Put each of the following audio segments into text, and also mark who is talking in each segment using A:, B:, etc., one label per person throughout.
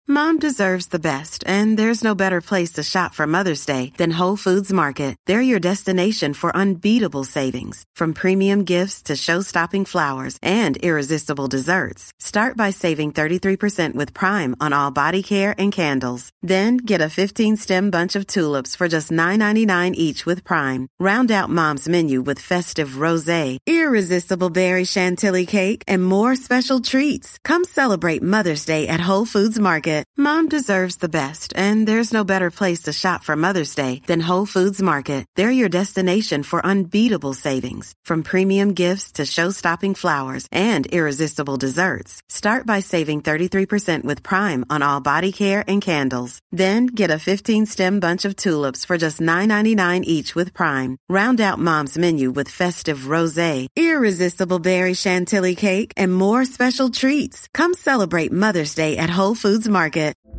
A: Mom deserves the best, and there's no better place to shop for Mother's Day than Whole Foods Market. They're your destination for unbeatable savings, from premium gifts to show-stopping flowers and irresistible desserts. Start by saving 33% with Prime on all body care and candles. Then get a 15-stem bunch of tulips for just $9.99 each with Prime. Round out Mom's menu with festive rosé, irresistible berry chantilly cake, and more special treats. Come celebrate Mother's Day at Whole Foods Market. Mom deserves the best, and there's no better place to shop for Mother's Day than Whole Foods Market. They're your destination for unbeatable savings, from premium gifts to show-stopping flowers and irresistible desserts. Start by saving 33% with Prime on all body care and candles. Then get a 15-stem bunch of tulips for just $9.99 each with Prime. Round out Mom's menu with festive rosé, irresistible berry chantilly cake, and more special treats. Come celebrate Mother's Day at Whole Foods Market.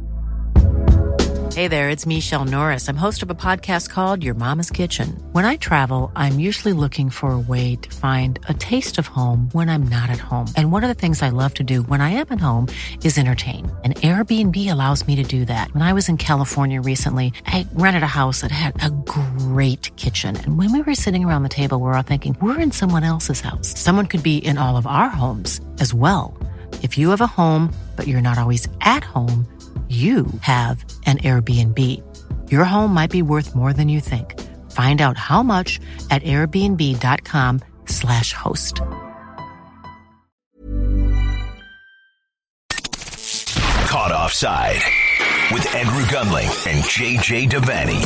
B: Hey there, it's Michelle Norris. I'm host of a podcast called Your Mama's Kitchen. When I travel, I'm usually looking for a way to find a taste of home when I'm not at home. And one of the things I love to do when I am at home is entertain. And Airbnb allows me to do that. When I was in California recently, I rented a house that had a great kitchen. And when we were sitting around the table, we were all thinking, we're in someone else's house. Someone could be in all of our homes as well. If you have a home, but you're not always at home, you have an Airbnb. Your home might be worth more than you think. Find out how much at airbnb.com/host.
C: Caught Offside with Andrew Gunling and JJ Devaney.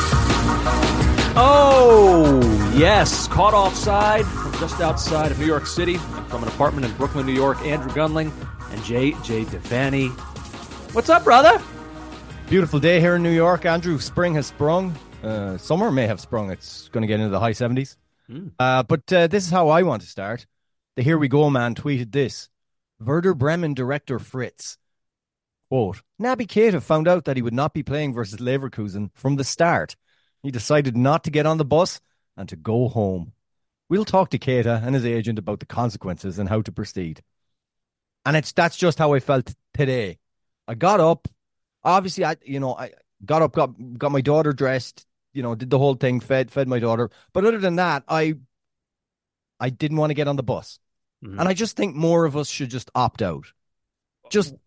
D: Oh, yes. Caught Offside from just outside of New York City, from an apartment in Brooklyn, New York. Andrew Gunling and JJ Devaney. What's up, brother?
E: Beautiful day here in New York, Andrew. Spring has sprung. Summer may have sprung. It's going to get into the high 70s. But this is how I want to start. The Here We Go man tweeted this. Werder Bremen director Fritz. Quote, Naby Keita found out that he would not be playing versus Leverkusen from the start. He decided not to get on the bus and to go home. We'll talk to Keita and his agent about the consequences and how to proceed. And that's just how I felt today. I got up. Obviously, I got up, got my daughter dressed, did the whole thing, fed my daughter. But other than that, I didn't want to get on the bus. Mm-hmm. And I just think more of us should just opt out. Just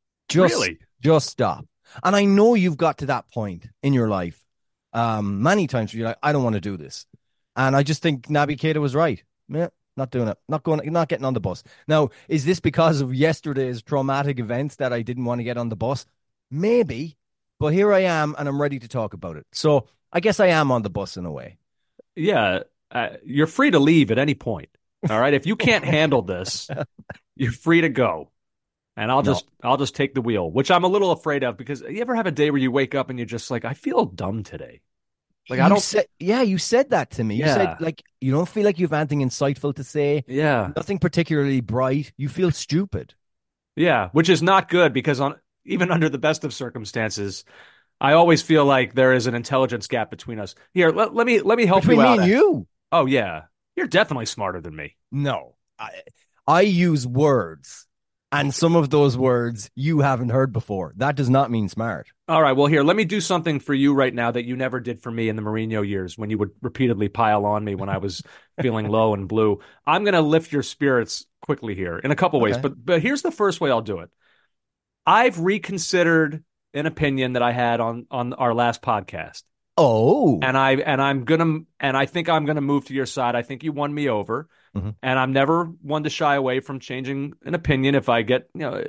E: stop. And I know you've got to that point in your life many times where you're like, I don't want to do this. And I just think Naby Keita was right. Yeah. Not doing it. Not getting on the bus. Now, is this because of yesterday's traumatic events that I didn't want to get on the bus? Maybe, but here I am and I'm ready to talk about it. So I guess I am on the bus in a way.
D: Yeah, you're free to leave at any point. All right. If you can't handle this, you're free to go. And I'll just take the wheel, which I'm a little afraid of, because you ever have a day where you wake up and you're just like, I feel dumb today. Like
E: you said that to me. You said like you don't feel like you have anything insightful to say.
D: Yeah.
E: Nothing particularly bright. You feel stupid.
D: Yeah, which is not good, because even under the best of circumstances, I always feel like there is an intelligence gap between us. Here, let me help
E: between
D: you out.
E: Me and you.
D: Oh yeah. You're definitely smarter than me.
E: No. I use words. And some of those words you haven't heard before. That does not mean smart.
D: All right, well, here, let me do something for you right now that you never did for me in the Mourinho years, when you would repeatedly pile on me when I was feeling low and blue. I'm going to lift your spirits quickly here in a couple ways, but here's the first way I'll do it. I've reconsidered an opinion that I had on our last podcast.
E: Oh.
D: And I think I'm gonna move to your side. I think you won me over. Mm-hmm. And I'm never one to shy away from changing an opinion if I get,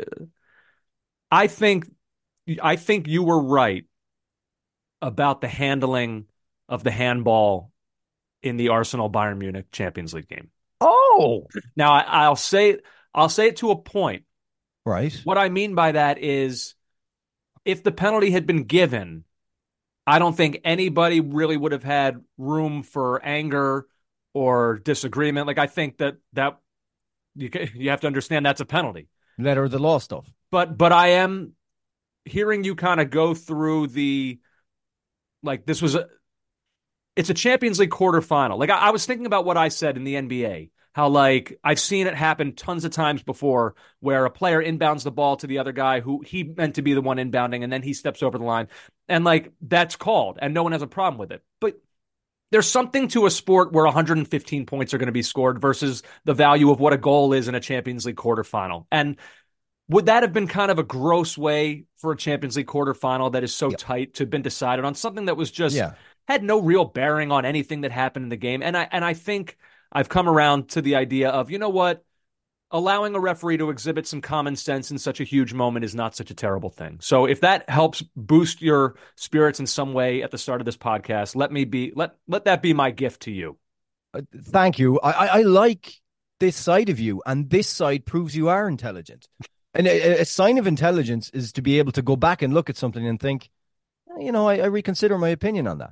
D: I think you were right about the handling of the handball in the Arsenal Bayern Munich Champions League game.
E: Oh.
D: Now I'll say it to a point.
E: Right.
D: What I mean by that is, if the penalty had been given, I don't think anybody really would have had room for anger or disagreement. Like, I think that you have to understand that's a penalty.
E: Letter of the law stuff.
D: But I am hearing you kind of go through it's a Champions League quarterfinal. Like, I was thinking about what I said in the NBA. how like I've seen it happen tons of times before where a player inbounds the ball to the other guy who he meant to be the one inbounding, and then he steps over the line. And like that's called and no one has a problem with it. But there's something to a sport where 115 points are going to be scored versus the value of what a goal is in a Champions League quarterfinal. And would that have been kind of a gross way for a Champions League quarterfinal that is so tight to have been decided on something that was just had no real bearing on anything that happened in the game? And I think I've come around to the idea of, you know what? Allowing a referee to exhibit some common sense in such a huge moment is not such a terrible thing. So if that helps boost your spirits in some way at the start of this podcast, let that be my gift to you.
E: Thank you. I like this side of you, and this side proves you are intelligent. And a sign of intelligence is to be able to go back and look at something and think, I reconsider my opinion on that.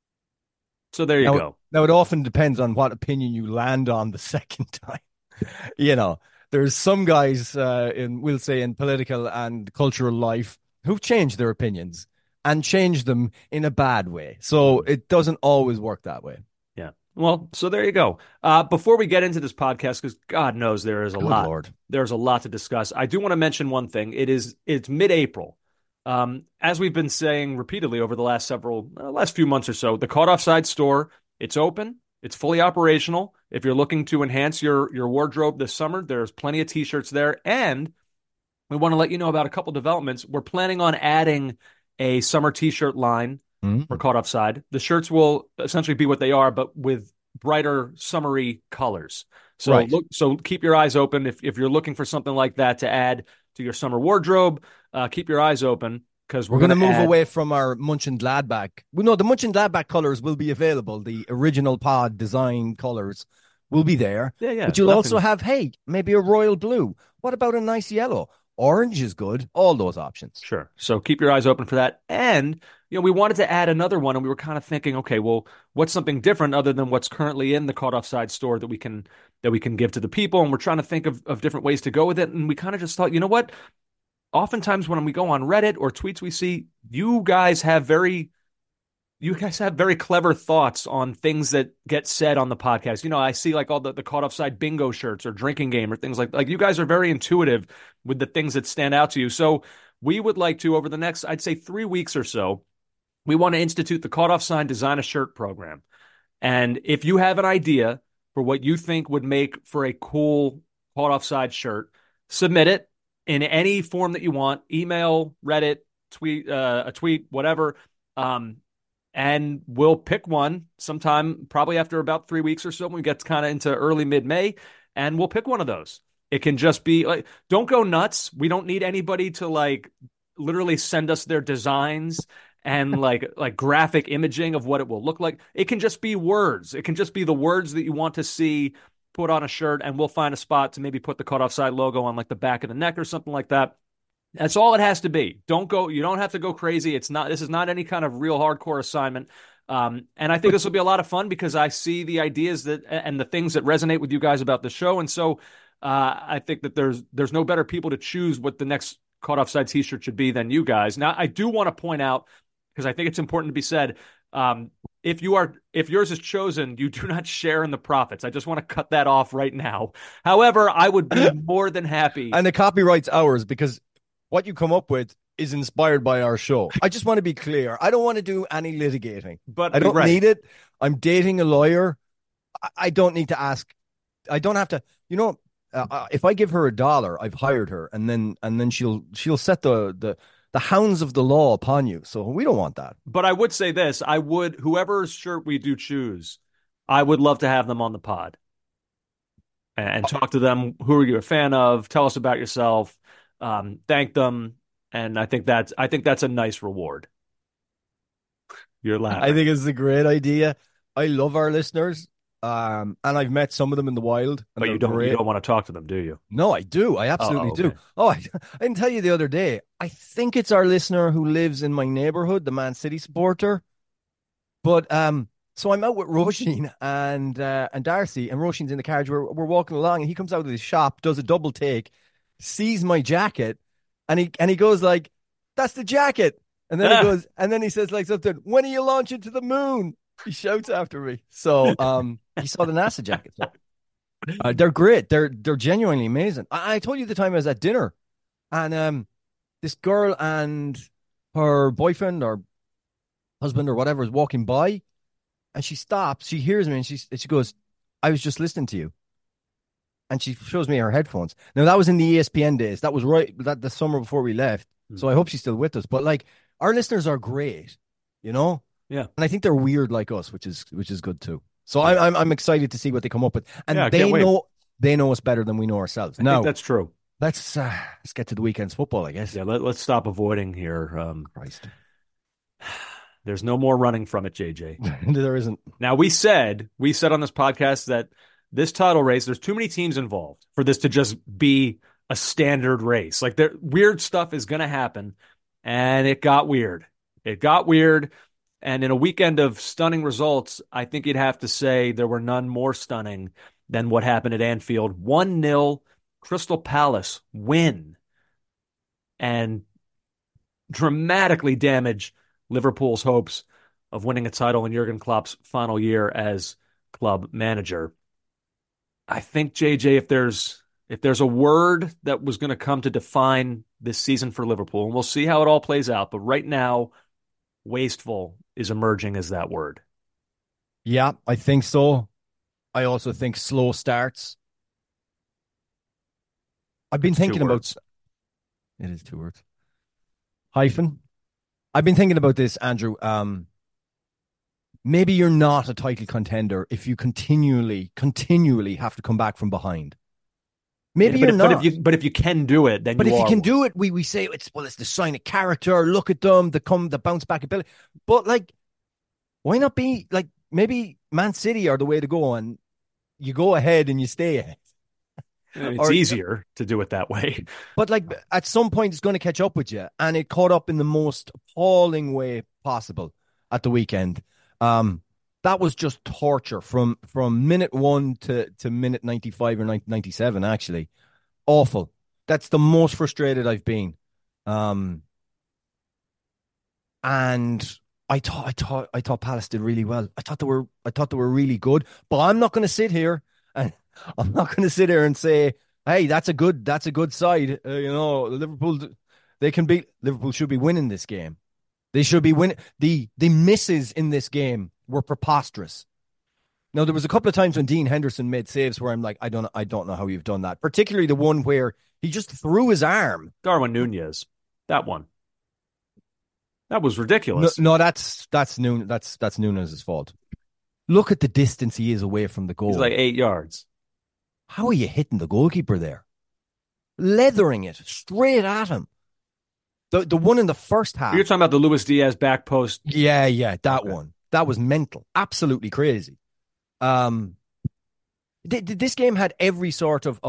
D: So there you go.
E: Now, it often depends on what opinion you land on the second time. There's some guys in political and cultural life who've changed their opinions and changed them in a bad way. So it doesn't always work that way.
D: Yeah. Well, so there you go. Before we get into this podcast, because God knows there is a lot.
E: Lord.
D: There's a lot to discuss. I do want to mention one thing. It's mid-April. As we've been saying repeatedly over the last few months or so, the Caught Offside store, it's open. It's fully operational. If you're looking to enhance your wardrobe this summer, there's plenty of T-shirts there. And we want to let you know about a couple developments. We're planning on adding a summer T-shirt line for Caught Offside. The shirts will essentially be what they are, but with brighter, summery colors. So so keep your eyes open. If you're looking for something like that to add to your summer wardrobe, keep your eyes open. Because
E: we're going to move away from our Munch and Gladbach. No, the Munch and Gladbach colors will be available. The original pod design colors will be there.
D: Yeah.
E: But you'll also have, maybe a royal blue. What about a nice yellow? Orange is good. All those options.
D: Sure. So keep your eyes open for that. And, we wanted to add another one, and we were kind of thinking, okay, well, what's something different other than what's currently in the Caught Offside store that we can give to the people? And we're trying to think of different ways to go with it. And we kind of just thought, you know what? Oftentimes when we go on Reddit or tweets we see, you guys have very clever thoughts on things that get said on the podcast. I see like all the Caught Offside bingo shirts or drinking game or things like you guys are very intuitive with the things that stand out to you. So we would like to, over the next, I'd say 3 weeks or so, we want to institute the Caught Offside Design a Shirt program. And if you have an idea for what you think would make for a cool Caught Offside shirt, submit it in any form that you want, email, Reddit, a tweet, whatever. And we'll pick one sometime, probably after about 3 weeks or so, when we get kind of into early mid-May, and we'll pick one of those. It can just be like, don't go nuts. We don't need anybody to like literally send us their designs and like graphic imaging of what it will look like. It can just be words. It can just be the words that you want to see put on a shirt, and we'll find a spot to maybe put the Caught Offside logo on like the back of the neck or something like that. That's all it has to be. You don't have to go crazy. This is not any kind of real hardcore assignment. And I think this will be a lot of fun because I see the ideas and the things that resonate with you guys about the show. And so I think that there's no better people to choose what the next Caught Offside t-shirt should be than you guys. Now, I do want to point out, because I think it's important to be said, if yours is chosen, you do not share in the profits. I just want to cut that off right now. However, I would be more than happy.
E: And the copyright's ours because what you come up with is inspired by our show. I just want to be clear. I don't want to do any litigating.
D: But
E: I don't need it. I'm dating a lawyer. I don't need to ask. I don't have to. If I give her $1, I've hired her, and then she'll set the hounds of the law upon you. So we don't want that.
D: But I would say this: whoever's shirt we do choose, I would love to have them on the pod and talk to them. Who are you a fan of? Tell us about yourself. Thank them, and I think that's a nice reward. You're laughing.
E: I think it's a great idea. I love our listeners, and I've met some of them in the wild.
D: But you don't want to talk to them, do you?
E: No, I do. I absolutely do. Oh, I didn't tell you the other day. I think it's our listener who lives in my neighborhood, the Man City supporter. But so I'm out with Roisin and Darcy, and Roisin's in the carriage. We're walking along, and he comes out of his shop, does a double take, sees my jacket, and he goes like, "That's the jacket." And then he goes, and then he says like something, "When are you launching to the moon?" He shouts after me. So he saw the NASA jacket. So. They're great. They're genuinely amazing. I told you the time I was at dinner, and this girl and her boyfriend or husband or whatever is walking by, and she stops. She hears me, and she goes, "I was just listening to you." And she shows me her headphones. Now that was in the ESPN days. That was right that the summer before we left. So I hope she's still with us. But like our listeners are great, you know?
D: Yeah.
E: And I think they're weird like us, which is good too. So I'm excited to see what they come up with. And
D: Yeah,
E: they know us better than we know ourselves.
D: I
E: Now
D: think that's true.
E: let's get to the weekend's football, I guess.
D: Yeah, let's stop avoiding here.
E: Christ.
D: There's no more running from it, JJ.
E: There isn't.
D: Now we said on this podcast that this title race, there's too many teams involved for this to just be a standard race. Like weird stuff is going to happen, and it got weird. It got weird, and in a weekend of stunning results, I think you'd have to say there were none more stunning than what happened at Anfield. 1-0 Crystal Palace win, and dramatically damage Liverpool's hopes of winning a title in Jurgen Klopp's final year as club manager. I think, JJ, if there's a word that was going to come to define this season for Liverpool, and we'll see how it all plays out, but right now, wasteful is emerging as that word.
E: Yeah, I think so. I also think slow starts. I've been thinking about... It is 2 words. Hyphen. I've been thinking about this, Andrew. Maybe you're not a title contender if you continually have to come back from behind. Maybe you're not.
D: But if you can do it, then
E: but if you can do it, we say it's the sign of character. Look at them, the bounce back ability. But like, why not be like maybe Man City are the way to go, and you go ahead and you stay ahead.
D: It's easier to do it that way.
E: But like at some point, it's going to catch up with you, and it caught up in the most appalling way possible at the weekend. That was just torture from minute 1 to minute 95 or 97. Actually, awful. That's the most frustrated I've been. And I thought Palace did really well. I thought they were really good. But I'm not going to sit here and say, hey, that's a good side. Liverpool, Liverpool should be winning this game. They should be winning. The misses in this game were preposterous. Now, there was a couple of times when Dean Henderson made saves where I'm like, I don't know how you've done that. Particularly the one where he just threw his arm.
D: Darwin Nunez, that one. That was ridiculous.
E: No, that's Nunez's fault. Look at the distance he is away from the goal.
D: He's like 8 yards.
E: How are you hitting the goalkeeper there? Leathering it straight at him. The one in the first half.
D: You're talking about the Luis Diaz back post.
E: Yeah, that one. That was mental. Absolutely crazy. This game had every sort of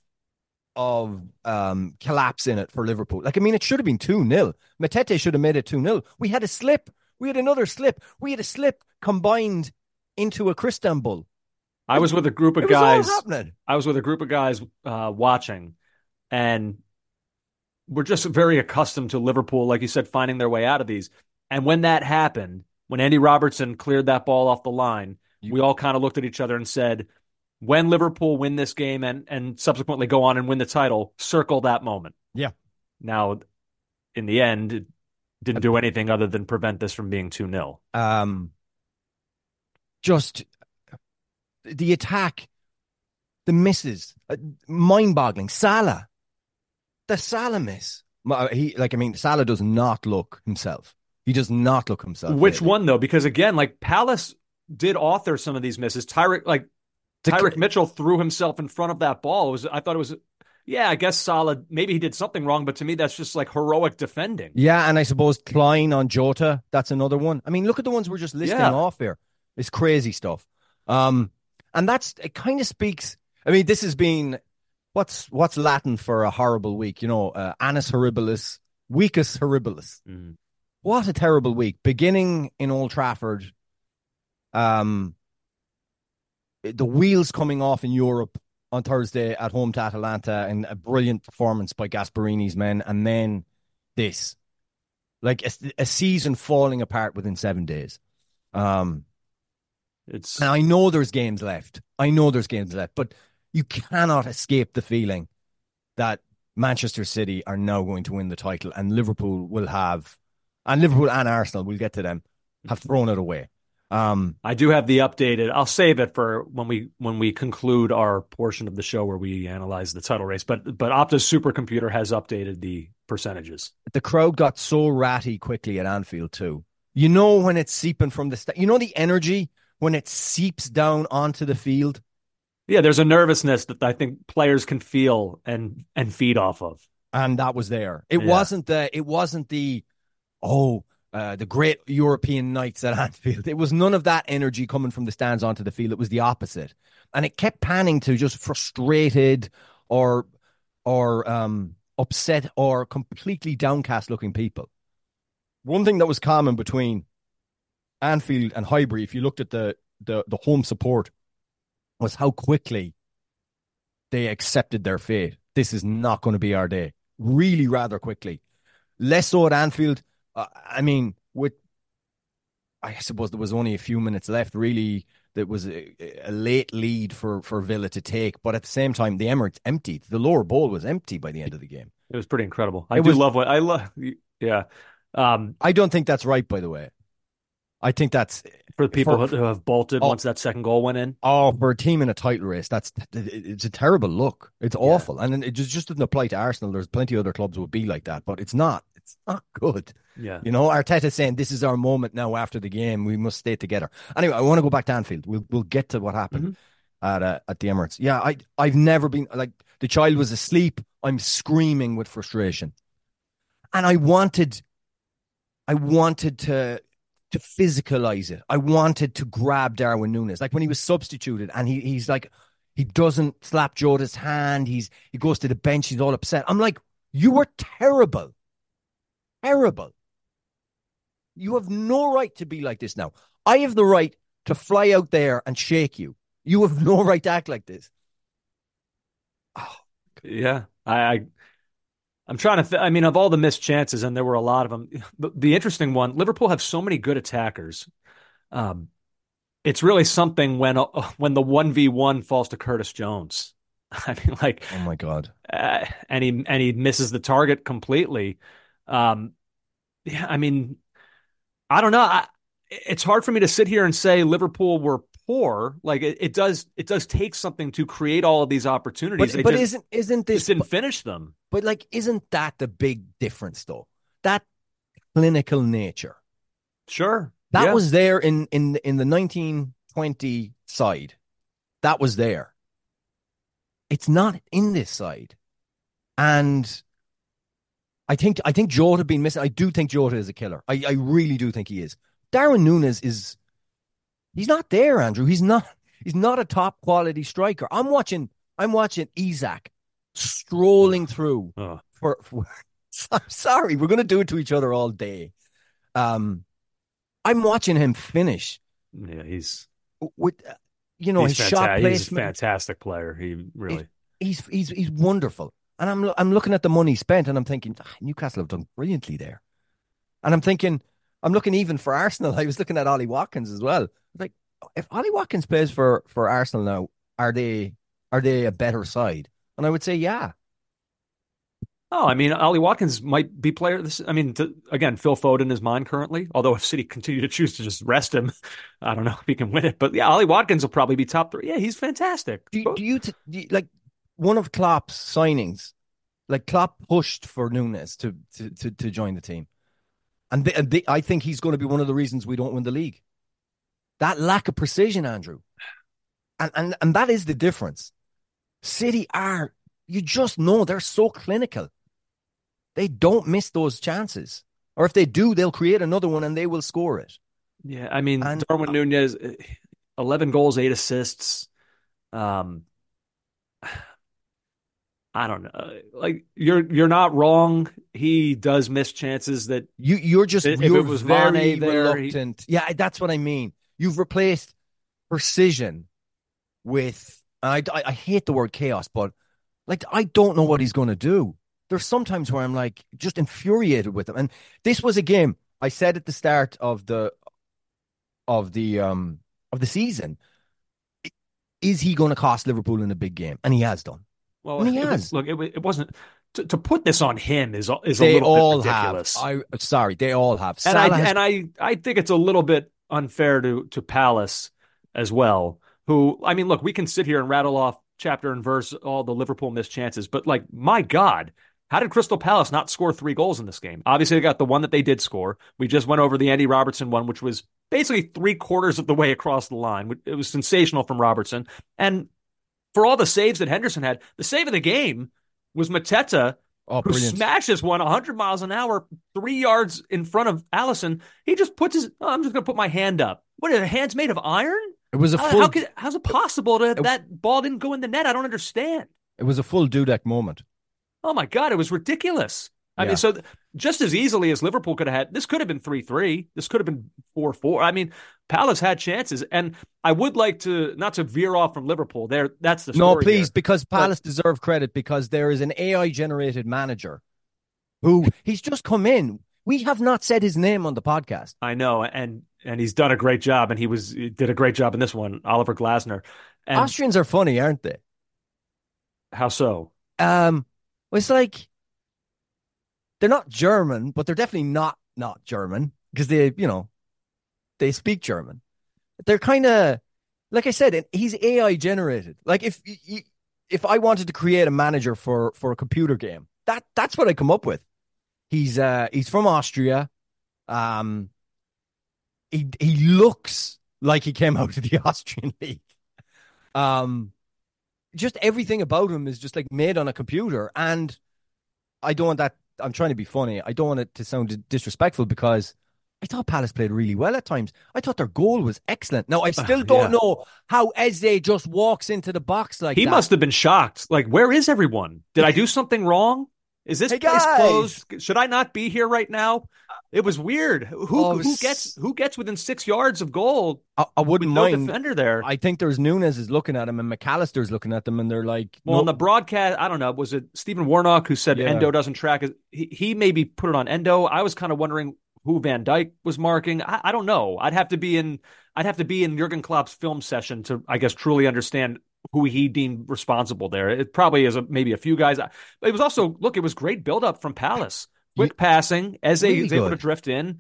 E: collapse in it for Liverpool. Like, I mean, it should have been 2-0. Matete should have made it 2-0. We had a slip. We had another slip. We had a slip combined into a Cristambull.
D: I was with a group of guys. I was with a group of guys watching, and we're just very accustomed to Liverpool, like you said, finding their way out of these. And when that happened, when Andy Robertson cleared that ball off the line, we all kind of looked at each other and said, when Liverpool win this game and subsequently go on and win the title, circle that moment.
E: Yeah.
D: Now, in the end, it didn't do anything other than prevent this from being 2-0.
E: Just the attack, the misses, mind-boggling. Salah. The Salah miss. Salah does not look himself. He does not look himself.
D: Which one, though? Because, again, like, Palace did author some of these misses. Tyrick Mitchell threw himself in front of that ball. I guess Salah, maybe he did something wrong, but to me, that's just like heroic defending.
E: Yeah, and I suppose Klein on Jota, that's another one. I mean, look at the ones we're just listing off here. It's crazy stuff. And it kind of speaks, I mean, this has been, what's Latin for a horrible week? Annus horribilis, weekus horribilis. Mm. What a terrible week. Beginning in Old Trafford, the wheels coming off in Europe on Thursday at home to Atalanta, and a brilliant performance by Gasparini's men, and then this. Like a season falling apart within 7 days. And I know there's games left. But You cannot escape the feeling that Manchester City are now going to win the title, and Liverpool and Arsenal, we'll get to them, have thrown it away.
D: I do have the updated. I'll save it for when we conclude our portion of the show where we analyze the title race. But Opta's supercomputer has updated the percentages.
E: The crowd got so ratty quickly at Anfield too. You know when it's seeping from the energy when it seeps down onto the field.
D: Yeah, there's a nervousness that I think players can feel and feed off of.
E: And that was there. It wasn't the great European nights at Anfield. It was none of that energy coming from the stands onto the field. It was the opposite. And it kept panning to just frustrated or upset or completely downcast looking people. One thing that was common between Anfield and Highbury, if you looked at the home support, was how quickly they accepted their fate. This is not going to be our day. Really rather quickly. Less so at Anfield. I suppose there was only a few minutes left, really. There was a late lead for Villa to take, but at the same time, the Emirates emptied. The lower bowl was empty by the end of the game.
D: It was pretty incredible. I
E: don't think that's right, by the way. I think that's
D: for the people who have bolted once that second goal went in.
E: Oh, for a team in a title race, it's a terrible look. It's awful, and it just doesn't apply to Arsenal. There's plenty of other clubs would be like that, but it's not. It's not good.
D: Yeah,
E: Arteta's saying this is our moment now. After the game, we must stay together. Anyway, I want to go back to Anfield. We'll get to what happened at the Emirates. Yeah, I've never been like the child was asleep. I'm screaming with frustration, and I wanted to physicalize it. I wanted to grab Darwin Núñez. Like when he was substituted and he's like, he doesn't slap Jota's hand. He goes to the bench. He's all upset. I'm like, you were terrible. Terrible. You have no right to be like this now. I have the right to fly out there and shake you. You have no right to act like this.
D: Oh, yeah. I'm trying to of all the missed chances, and there were a lot of them. The interesting one, Liverpool have so many good attackers. It's really something when the 1v1 falls to Curtis Jones. I mean, like,
E: oh my God.
D: And he misses the target completely. Yeah, I mean, I don't know. It's hard for me to sit here and say Liverpool were poor. Like it does take something to create all of these opportunities.
E: But isn't this
D: just didn't finish them?
E: But like, isn't that the big difference though? That clinical nature.
D: Sure.
E: That was there in the 1920 side. That was there. It's not in this side. And I think Jota been missing. I do think Jota is a killer. I really do think he is. Darwin Núñez he's not there, Andrew. He's not a top quality striker. I'm watching Isak strolling through for I'm sorry, we're going to do it to each other all day. I'm watching him finish.
D: Yeah, he's
E: with his shot placement.
D: He's a fantastic player. He really
E: he's wonderful. And I'm looking at the money spent, and I'm thinking Newcastle have done brilliantly there. And I'm looking even for Arsenal. I was looking at Ollie Watkins as well. Like, if Ollie Watkins plays for Arsenal now, are they a better side? And I would say, yeah.
D: Oh, I mean, Ollie Watkins might be player. Again, Phil Foden is mine currently. Although if City continue to choose to just rest him, I don't know if he can win it. But yeah, Ollie Watkins will probably be top 3. Yeah, he's fantastic.
E: Do you like one of Klopp's signings? Like Klopp pushed for Núñez to join the team, and I think he's going to be one of the reasons we don't win the league. That lack of precision, Andrew, and that is the difference. City you just know they're so clinical. They don't miss those chances. Or if they do, they'll create another one and they will score it.
D: Yeah, I mean, Darwin Núñez, 11 goals, 8 assists. I don't know. Like you're not wrong. He does miss chances that
E: you're very reluctant.
D: Yeah,
E: that's what I mean. You've replaced precision with I hate the word chaos, but like I don't know what he's going to do. There's sometimes where I'm like just infuriated with him. And this was a game I said at the start of the season. is he going to cost Liverpool in a big game? And he has done.
D: Well,
E: and he has.
D: It wasn't to put this on him is a
E: they
D: little
E: all
D: bit ridiculous.
E: They all have.
D: I think it's a little bit unfair to Palace as well. Who, I mean, look, we can sit here and rattle off chapter and verse all the Liverpool missed chances, but like, my God, how did Crystal Palace not score 3 goals in this game? Obviously, they got the one that they did score. We just went over the Andy Robertson one, which was basically 3/4 of the way across the line. It was sensational from Robertson. And for all the saves that Henderson had, the save of the game was Mateta, who smashes one 100 miles an hour, 3 yards in front of Alisson. He just puts I'm just going to put my hand up. What are the hands made of iron?
E: It was a full.
D: How's it possible that ball didn't go in the net? I don't understand.
E: It was a full Dudek moment.
D: Oh my God, it was ridiculous. I mean, so just as easily as Liverpool could have had, this could have been 3-3. This could have been 4-4. I mean, Palace had chances, and I would like to not to veer off from Liverpool. That's the story.
E: No, please,
D: here.
E: because Palace deserve credit because there is an AI generated manager who he's just come in. We have not said his name on the podcast.
D: I know, and he's done a great job, and he did a great job in this one, Oliver Glasner. And
E: Austrians are funny, aren't they?
D: How so?
E: It's like they're not German, but they're definitely not German because they speak German. They're kind of, like I said, he's AI generated. Like if I wanted to create a manager for a computer game, that's what I come up with. He's from Austria. He looks like he came out of the Austrian league. Just everything about him is just like made on a computer. And I don't want that. I'm trying to be funny. I don't want it to sound disrespectful because I thought Palace played really well at times. I thought their goal was excellent. Now, I still don't know how Eze just walks into the box like that.
D: He must have been shocked. Like, where is everyone? Did I do something wrong? Is this place closed? Should I not be here right now? It was weird. Who gets within 6 yards of goal?
E: I wouldn't mind.
D: No defender there.
E: I think there's Nunes is looking at him and McAllister's looking at them, and they're like,
D: well, on the broadcast, I don't know. Was it Stephen Warnock who said Endo doesn't track? He maybe put it on Endo. I was kind of wondering who Van Dijk was marking. I don't know. I'd have to be in Jurgen Klopp's film session to, I guess, truly understand who he deemed responsible there. It probably is maybe a few guys. But it was also, look, it was great buildup from Palace. Quick passing. Eze was able to drift in.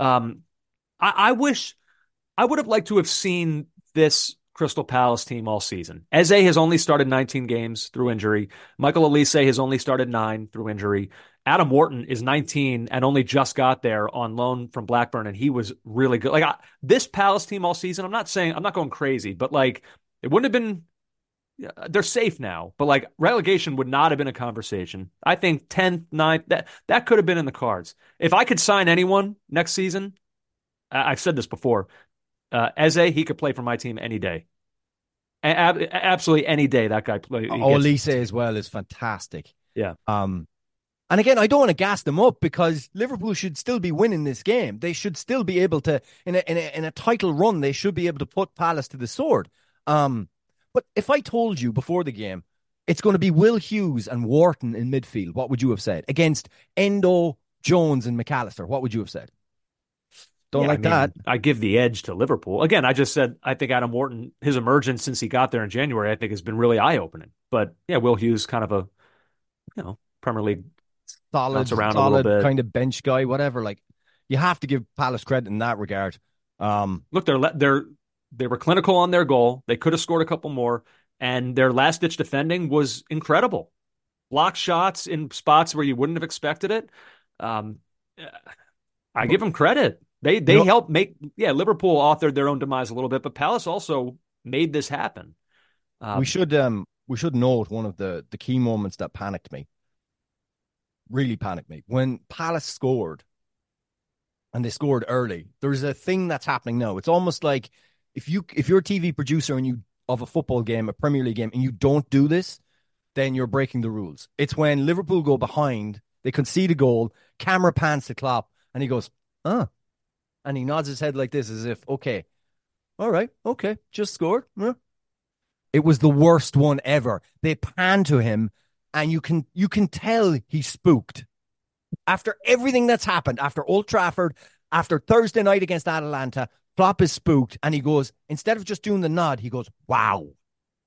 D: I wish I would have liked to have seen this Crystal Palace team all season. Eze has only started 19 games through injury. Michael Olise has only started 9 through injury. Adam Wharton is 19 and only just got there on loan from Blackburn, and he was really good. Like this Palace team all season, I'm not going crazy, but like it wouldn't have been. They're safe now, but like relegation would not have been a conversation. I think 10th, 9th, that could have been in the cards. If I could sign anyone next season, I've said this before, Eze, he could play for my team any day. Absolutely any day that guy plays.
E: Olise as well is fantastic.
D: Yeah.
E: And again, I don't want to gas them up because Liverpool should still be winning this game. They should still be able to, in a title run, they should be able to put Palace to the sword. But if I told you before the game, it's going to be Will Hughes and Wharton in midfield, what would you have said? Against Endo, Jones, and McAllister, what would you have said? That.
D: I give the edge to Liverpool. Again, I just said I think Adam Wharton, his emergence since he got there in January, I think has been really eye-opening. But yeah, Will Hughes, kind of a Premier League
E: solid
D: around a little bit,
E: kind of bench guy, whatever. Like you have to give Palace credit in that regard.
D: Look, they were clinical on their goal. They could have scored a couple more, and their last-ditch defending was incredible. Block shots in spots where you wouldn't have expected it. I give them credit. They helped make Liverpool authored their own demise a little bit, but Palace also made this happen.
E: We should note one of the key moments that really panicked me when Palace scored, and they scored early. There's a thing that's happening now. It's almost like if you're a TV producer and you of a football game, a Premier League game, and you don't do this, then you're breaking the rules. It's when Liverpool go behind, they concede a goal, camera pans to Klopp, and he goes, and he nods his head like this as if, okay, all right, okay, just scored. Yeah. It was the worst one ever. They pan to him, and you can tell he's spooked. After everything that's happened, after Old Trafford, after Thursday night against Atalanta, Klopp is spooked, and he goes, instead of just doing the nod, he goes, wow.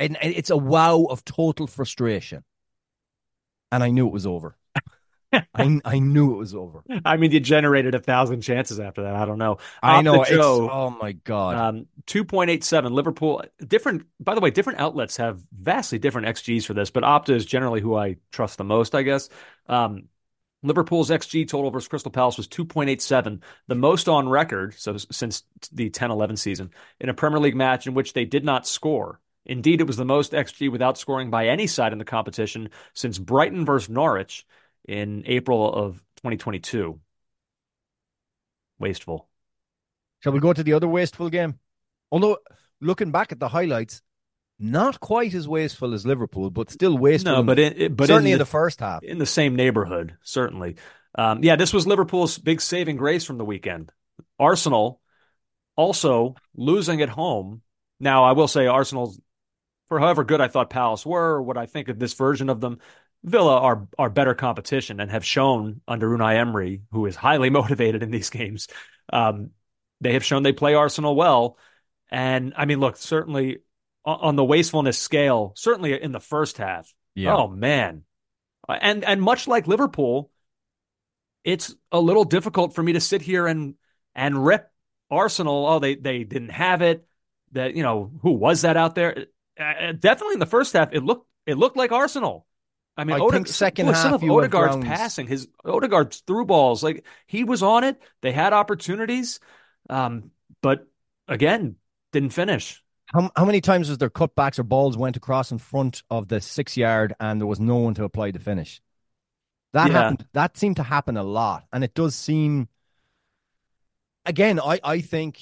E: And it's a wow of total frustration. And I knew it was over. I knew it was over.
D: I mean, you generated 1,000 chances after that. I don't know.
E: I know.
D: Joe,
E: oh my God.
D: 2.87. Liverpool, by the way, different outlets have vastly different XGs for this, but Opta is generally who I trust the most, I guess. Liverpool's XG total versus Crystal Palace was 2.87, the most on record, so since the 10-11 season, in a Premier League match in which they did not score. Indeed, it was the most XG without scoring by any side in the competition since Brighton versus Norwich in April of 2022. Wasteful.
E: Shall we go to the other wasteful game? Although, looking back at the highlights, not quite as wasteful as Liverpool, but still wasteful.
D: No, but
E: certainly in the first half.
D: In the same neighborhood, certainly. This was Liverpool's big saving grace from the weekend. Arsenal also losing at home. Now, I will say Arsenal, for however good I thought Palace were, or what I think of this version of them, Villa are better competition and have shown under Unai Emery, who is highly motivated in these games. They have shown they play Arsenal well. And I mean, look, certainly on the wastefulness scale, certainly in the first half. Yeah. Oh, man. And much like Liverpool, it's a little difficult for me to sit here and rip Arsenal. Oh, they didn't have it. That, who was that out there? Definitely in the first half, it looked like Arsenal. I mean,
E: I think second half,
D: some of Odegaard's passing, Odegaard's through balls, like he was on it. They had opportunities, but again, didn't finish.
E: How many times was there cutbacks or balls went across in front of the 6 yard and there was no one to apply the finish? That happened. That seemed to happen a lot, and it does seem. Again, I think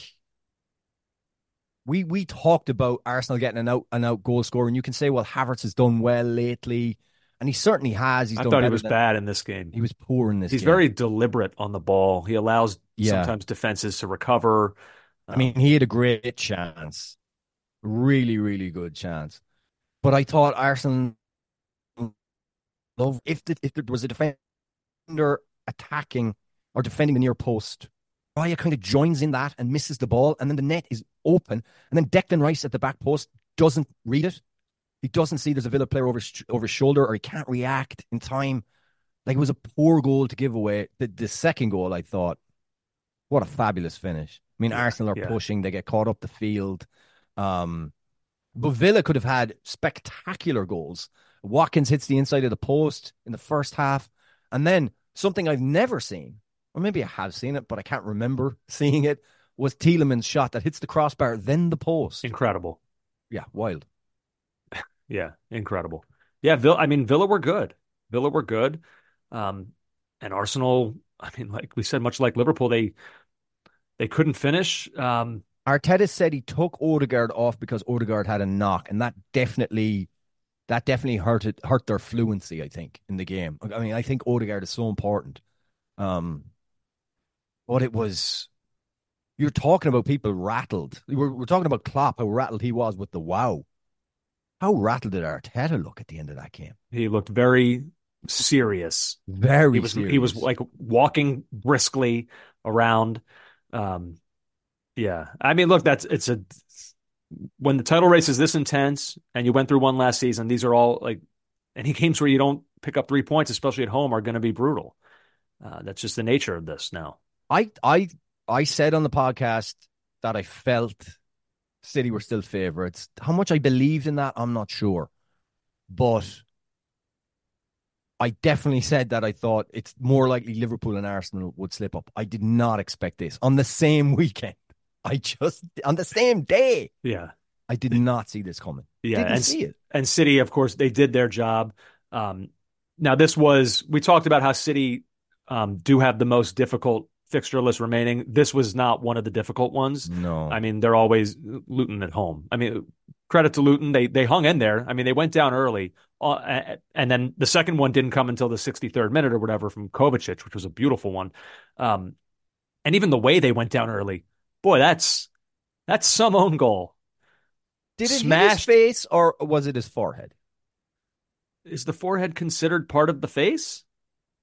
E: we talked about Arsenal getting an out goal scorer, and you can say, well, Havertz has done well lately. And he certainly has.
D: I thought he was bad in this game.
E: He was poor in this game.
D: He's very deliberate on the ball. He allows sometimes defenses to recover.
E: I mean, he had a great chance. Really, really good chance. But I thought Arsenal, if there was a defender attacking or defending the near post, Raya kind of joins in that and misses the ball, and then the net is open, and then Declan Rice at the back post doesn't read it. He doesn't see there's a Villa player over his shoulder, or he can't react in time. Like, it was a poor goal to give away. The second goal, I thought, what a fabulous finish. I mean, Arsenal are pushing. They get caught up the field. But Villa could have had spectacular goals. Watkins hits the inside of the post in the first half. And then something I've never seen, or maybe I have seen it, but I can't remember seeing it, was Tielemans' shot that hits the crossbar, then the post.
D: Incredible.
E: Yeah, wild.
D: Yeah, incredible. Yeah, Villa were good. And Arsenal, I mean, like we said, much like Liverpool, they couldn't finish.
E: Arteta said he took Odegaard off because Odegaard had a knock, and that definitely hurt their fluency, I think, in the game. I mean, I think Odegaard is so important. But it was, you're talking about people rattled. We're talking about Klopp, how rattled he was with the wow. How rattled did Arteta look at the end of that game?
D: He looked very serious.
E: Serious.
D: He was like walking briskly around. Yeah. I mean, look, when the title race is this intense and you went through one last season, these are all like any games where you don't pick up 3 points, especially at home, are going to be brutal. That's just the nature of this now.
E: I said on the podcast that I felt City were still favourites. How much I believed in that, I'm not sure. But I definitely said that I thought it's more likely Liverpool and Arsenal would slip up. I did not expect this on the same weekend. On the same day.
D: Yeah.
E: I did not see this coming.
D: Yeah.
E: Didn't see it.
D: And City, of course, they did their job. Now, we talked about how City do have the most difficult fixture list remaining. This was not one of the difficult ones.
E: No.
D: I mean, they're always Luton at home. I mean, credit to Luton. They hung in there. I mean, they went down early. And then the second one didn't come until the 63rd minute or whatever from Kovacic, which was a beautiful one. And even the way they went down early, boy, that's some own goal.
E: Did it hit his face or was it his forehead?
D: Is the forehead considered part of the face?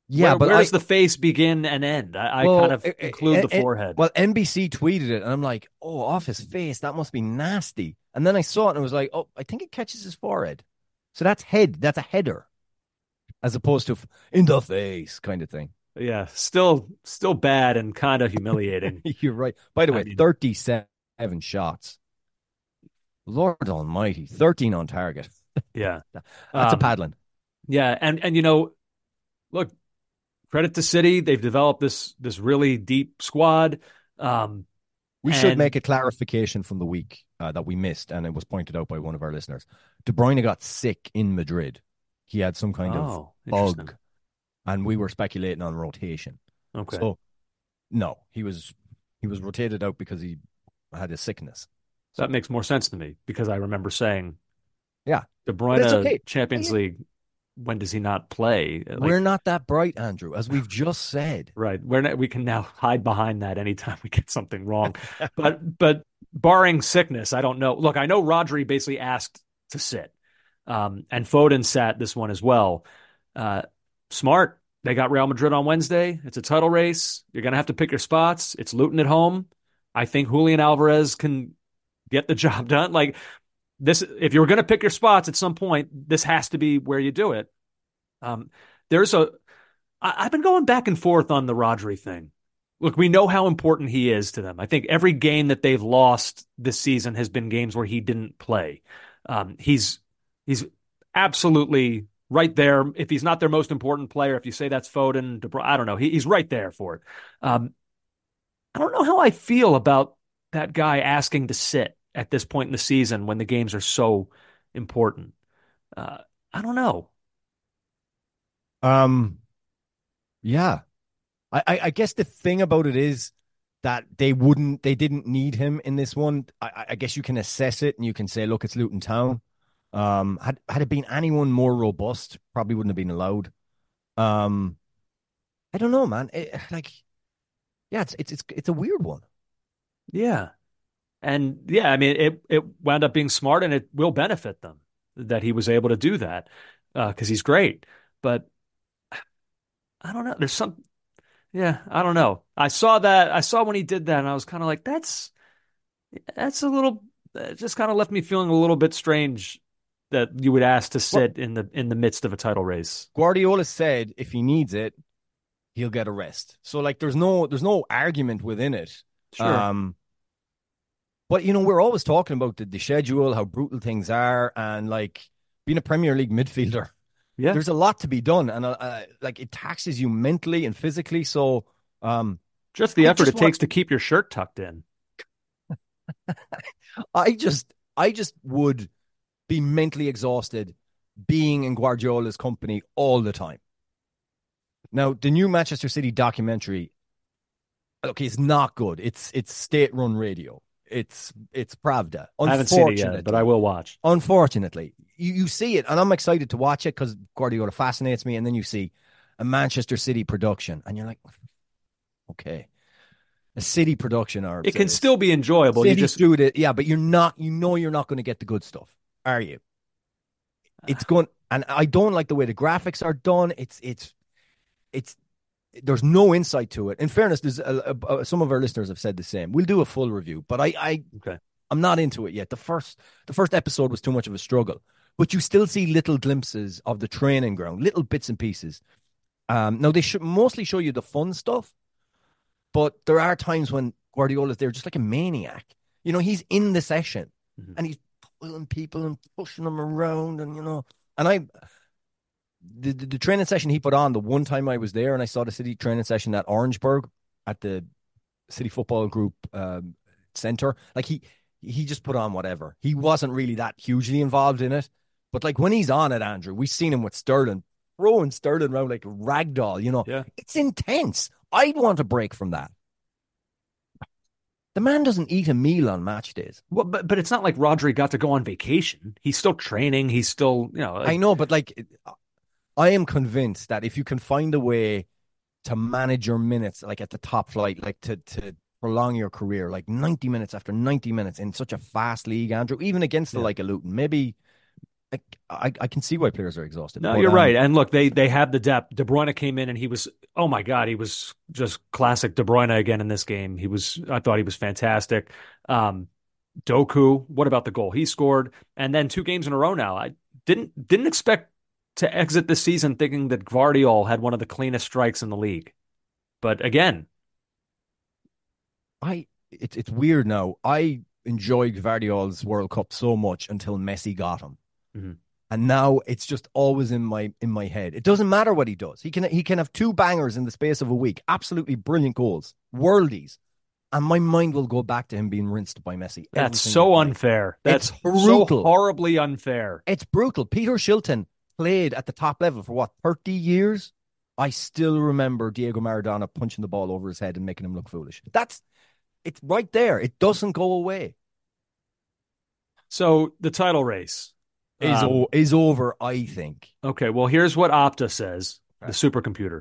E: Yeah,
D: Where does the face begin and end? I kind of include the forehead.
E: Well, NBC tweeted it, and I'm like, oh, off his face, that must be nasty. And then I saw it, and I was like, oh, I think it catches his forehead. So that's head. That's a header, as opposed to in the face kind of thing.
D: Yeah, still bad and kind of humiliating.
E: You're right. By the way, 37 shots. Lord Almighty, 13 on target.
D: Yeah,
E: that's a paddling.
D: Yeah, and look, credit to City. They've developed this really deep squad.
E: We should make a clarification from the week that we missed, and it was pointed out by one of our listeners. De Bruyne got sick in Madrid. He had some kind of bug, and we were speculating on rotation.
D: Okay.
E: So, no, he was rotated out because he had a sickness.
D: So that makes more sense to me because I remember saying,
E: yeah,
D: De Bruyne Champions League. When does he not play?
E: We're not that bright, Andrew, as we've just said.
D: Right. We can now hide behind that anytime we get something wrong. but barring sickness, I don't know. Look, I know Rodri basically asked to sit, and Foden sat this one as well. Smart. They got Real Madrid on Wednesday. It's a title race. You're going to have to pick your spots. It's Luton at home. I think Julian Alvarez can get the job done. Like, this, if you're going to pick your spots at some point, this has to be where you do it. I've been going back and forth on the Rodri thing. Look, we know how important he is to them. I think every game that they've lost this season has been games where he didn't play. He's absolutely right there. If he's not their most important player, if you say that's Foden, De Bruyne, I don't know. He's right there for it. I don't know how I feel about that guy asking to sit at this point in the season when the games are so important. I don't know.
E: Yeah. I guess the thing about it is that they didn't need him in this one. I guess you can assess it and you can say, look, it's Luton Town. Had it been anyone more robust, probably wouldn't have been allowed. I don't know, man. It's a weird one.
D: Yeah. And yeah, I mean, it wound up being smart, and it will benefit them that he was able to do that because he's great. But I don't know. I don't know. I saw when he did that, and I was kind of like, that's a little. It just kind of left me feeling a little bit strange that you would ask to sit in the midst of a title race.
E: Guardiola said if he needs it, he'll get a rest. So like, there's no argument within it.
D: Sure.
E: But, we're always talking about the schedule, how brutal things are, and, like, being a Premier League midfielder, there's a lot to be done, and, it taxes you mentally and physically, so...
D: just the effort it takes to keep your shirt tucked in.
E: I just would be mentally exhausted being in Guardiola's company all the time. Now, the new Manchester City documentary, okay, it's not good. It's state-run radio. It's Pravda.
D: I haven't seen it yet, but I will watch.
E: Unfortunately, you see it, and I'm excited to watch it because Guardiola fascinates me. And then you see a Manchester City production, and you're like, okay, a City production, or
D: it can still be enjoyable.
E: City, you just do it, yeah, but you're not. You're not going to get the good stuff, are you? It's going, and I don't like the way the graphics are done. It's. There's no insight to it. In fairness, there's some of our listeners have said the same. We'll do a full review, but I'm not into it yet. The first episode was too much of a struggle, but you still see little glimpses of the training ground, little bits and pieces. Now they should mostly show you the fun stuff, but there are times when Guardiola's there just like a maniac. He's in the session and he's pulling people and pushing them around, and The training session he put on, the one time I was there and I saw the City training session at Orangeburg at the City Football Group center, like he just put on whatever. He wasn't really that hugely involved in it. But like when he's on it, Andrew, we've seen him with Sterling, throwing Sterling around like a ragdoll,
D: Yeah.
E: It's intense. I'd want a break from that. The man doesn't eat a meal on match days.
D: Well, but it's not like Rodri got to go on vacation. He's still training. He's still,
E: I know, but like... I am convinced that if you can find a way to manage your minutes, like at the top flight, like to prolong your career, like 90 minutes after 90 minutes in such a fast league, Andrew, even against the like a Luton, maybe I can see why players are exhausted.
D: No,
E: but,
D: you're right. And look, they have the depth. De Bruyne came in and he was, oh my God, he was just classic De Bruyne again in this game. I thought he was fantastic. Doku, what about the goal he scored? And then 2 games in a row now. I didn't expect to exit the season thinking that Gvardiol had one of the cleanest strikes in the league. But again,
E: it's weird now. I enjoyed Gvardiol's World Cup so much until Messi got him.
D: Mm-hmm.
E: And now it's just always in my head. It doesn't matter what he does. He can have 2 bangers in the space of a week. Absolutely brilliant goals. Worldies. And my mind will go back to him being rinsed by Messi.
D: That's so unfair. That's brutal. So horribly unfair.
E: It's brutal. Peter Shilton played at the top level for 30 years? I still remember Diego Maradona punching the ball over his head and making him look foolish. It's right there. It doesn't go away.
D: So the title race
E: is over, I think.
D: Okay, well, here's what Opta says, the supercomputer.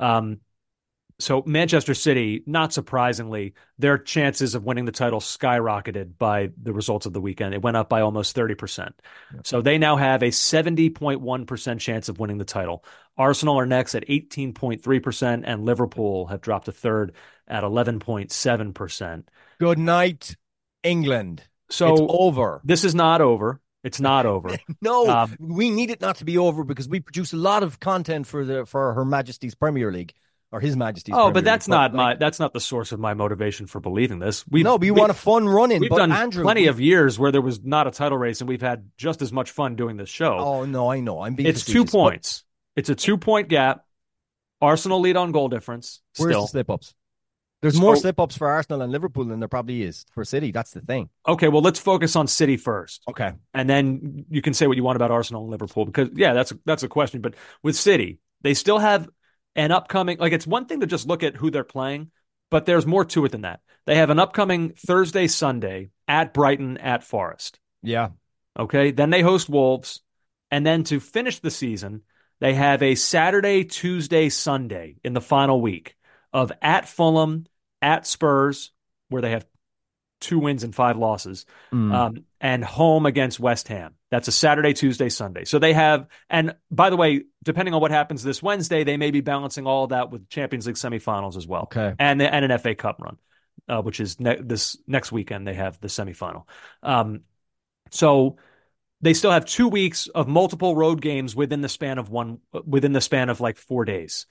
D: So Manchester City, not surprisingly, their chances of winning the title skyrocketed by the results of the weekend. It went up by almost 30%. Yep. So they now have a 70.1% chance of winning the title. Arsenal are next at 18.3%, and Liverpool have dropped to third at 11.7%.
E: Good night, England.
D: So
E: it's over.
D: This is not over. It's not over.
E: No, we need it not to be over because we produce a lot of content for Her Majesty's Premier League. Or His Majesty's.
D: Oh, but that's not that's not the source of my motivation for believing this. We
E: want a fun run-in.
D: We've done plenty of years where there was not a title race, and we've had just as much fun doing this show.
E: Oh no, I know.
D: It's 2 points. It's a 2-point gap. Arsenal lead on goal difference.
E: Where's the slip-ups? There's more slip-ups for Arsenal and Liverpool than there probably is for City. That's the thing.
D: Okay, well, let's focus on City first.
E: Okay,
D: and then you can say what you want about Arsenal and Liverpool because that's a question. But with City, they still have an upcoming, it's one thing to just look at who they're playing, but there's more to it than that. They have an upcoming Thursday, Sunday at Brighton, at Forest.
E: Yeah.
D: Okay. Then they host Wolves. And then to finish the season, they have a Saturday, Tuesday, Sunday in the final week of at Fulham, at Spurs, where they have 2 wins and 5 losses, and home against West Ham. That's a Saturday, Tuesday, Sunday. So they have, and by the way, depending on what happens this Wednesday, they may be balancing all of that with Champions League semifinals as well.
E: Okay.
D: And an FA Cup run, which is this next weekend. They have the semifinal. So they still have 2 weeks of multiple road games within the span of like 4 days.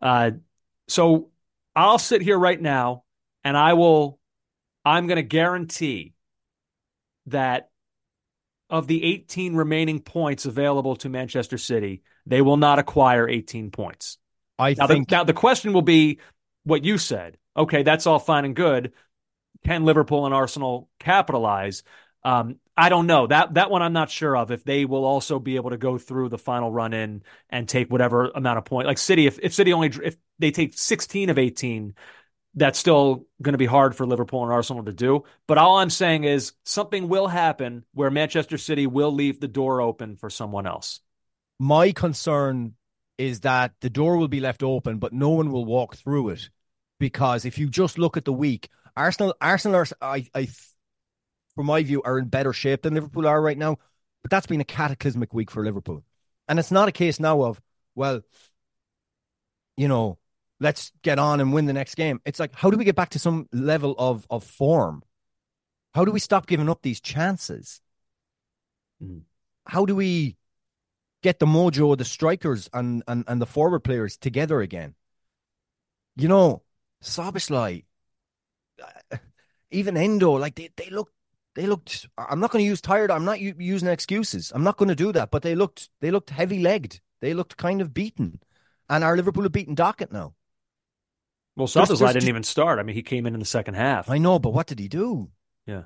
D: So I'll sit here right now and I'm going to guarantee that of the 18 remaining points available to Manchester City, they will not acquire 18 points. Now the question will be what you said. Okay, that's all fine and good. Can Liverpool and Arsenal capitalize? I don't know. That one I'm not sure of, if they will also be able to go through the final run in and take whatever amount of points. Like City, if they take 16 of 18, that's still going to be hard for Liverpool and Arsenal to do. But all I'm saying is something will happen where Manchester City will leave the door open for someone else.
E: My concern is that the door will be left open, but no one will walk through it. Because if you just look at the week, Arsenal are, from my view, are in better shape than Liverpool are right now. But that's been a cataclysmic week for Liverpool. And it's not a case now of, well, let's get on and win the next game. It's like, how do we get back to some level of form? How do we stop giving up these chances? How do we get the mojo of the strikers and the forward players together again? Szoboszlai, even Endo, they looked, I'm not going to use tired. I'm not using excuses. I'm not going to do that. But they looked heavy-legged. They looked kind of beaten. And our Liverpool have beaten Dockett now.
D: Well, Szoboszlai didn't even start. I mean, he came in the second half.
E: I know, but what did he do?
D: Yeah.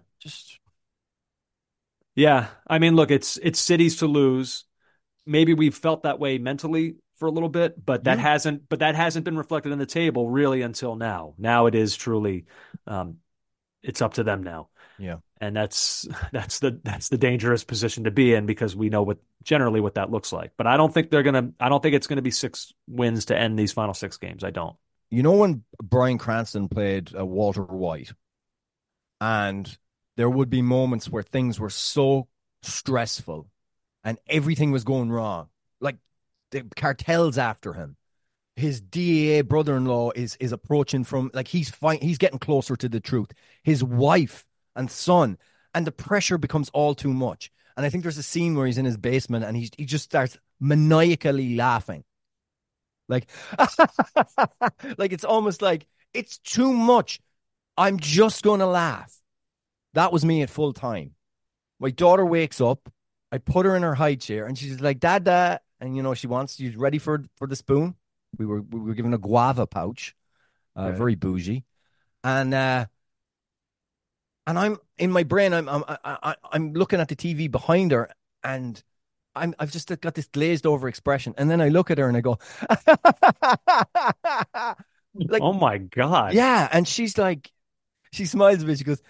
D: Yeah. I mean, look, it's City's to lose. Maybe we've felt that way mentally for a little bit, but that hasn't been reflected in the table really until now. Now it is truly, it's up to them now.
E: Yeah.
D: And that's the dangerous position to be in because we know what that looks like. But I don't think it's going to be 6 wins to end these final 6 games. I don't.
E: When Bryan Cranston played Walter White, and there would be moments where things were so stressful and everything was going wrong. Like the cartel's after him. His DEA brother-in-law is approaching from like he's getting closer to the truth. His wife and son, and the pressure becomes all too much. And I think there's a scene where he's in his basement and he just starts maniacally laughing. Like, like it's almost like it's too much. I'm just going to laugh. That was me at full time. My daughter wakes up. I put her in her high chair and she's like, Dada. And, you know, she's ready for the spoon. We were given a guava pouch, very bougie. And I'm in my brain, I'm looking at the TV behind her and I've just got this glazed over expression. And then I look at her and I go, like,
D: oh my God.
E: Yeah. And she's like, she smiles a bit. She goes,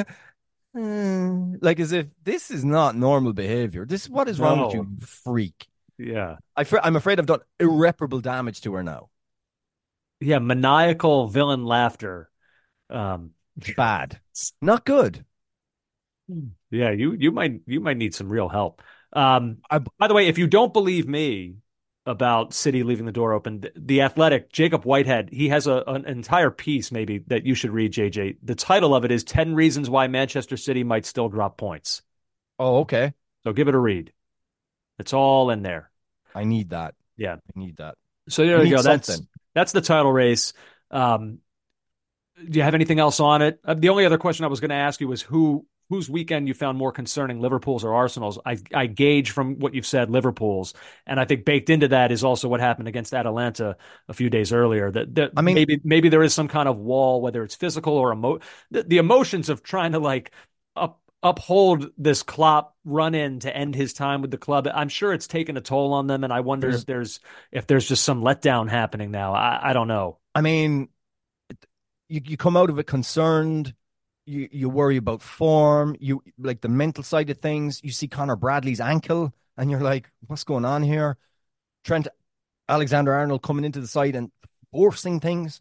E: like as if this is not normal behavior. What is wrong with you, freak?
D: Yeah.
E: I'm afraid I've done irreparable damage to her now.
D: Yeah. Maniacal villain laughter.
E: Bad. Not good.
D: Yeah. You might need some real help. By the way, if you don't believe me about City leaving the door open, the Athletic, Jacob Whitehead, he has an entire piece maybe that you should read, JJ. The title of it is 10 Reasons Why Manchester City Might Still Drop Points.
E: Oh, okay.
D: So give it a read. It's all in there.
E: I need that.
D: Yeah.
E: I need that.
D: So there you go. That's the title race. Do you have anything else on it? The only other question I was going to ask you was whose weekend you found more concerning, Liverpool's or Arsenal's. I gauge from what you've said, Liverpool's, and I think baked into that is also what happened against Atalanta a few days earlier. That I mean, maybe there is some kind of wall, whether it's physical or the emotions of trying to like uphold this Klopp run-in to end his time with the club. I'm sure it's taken a toll on them, and I wonder if there's just some letdown happening now. I don't know.
E: I mean, you come out of it concerned. You worry about form. You like the mental side of things. You see Connor Bradley's ankle, and you're like, "What's going on here?" Trent Alexander-Arnold coming into the side and forcing things.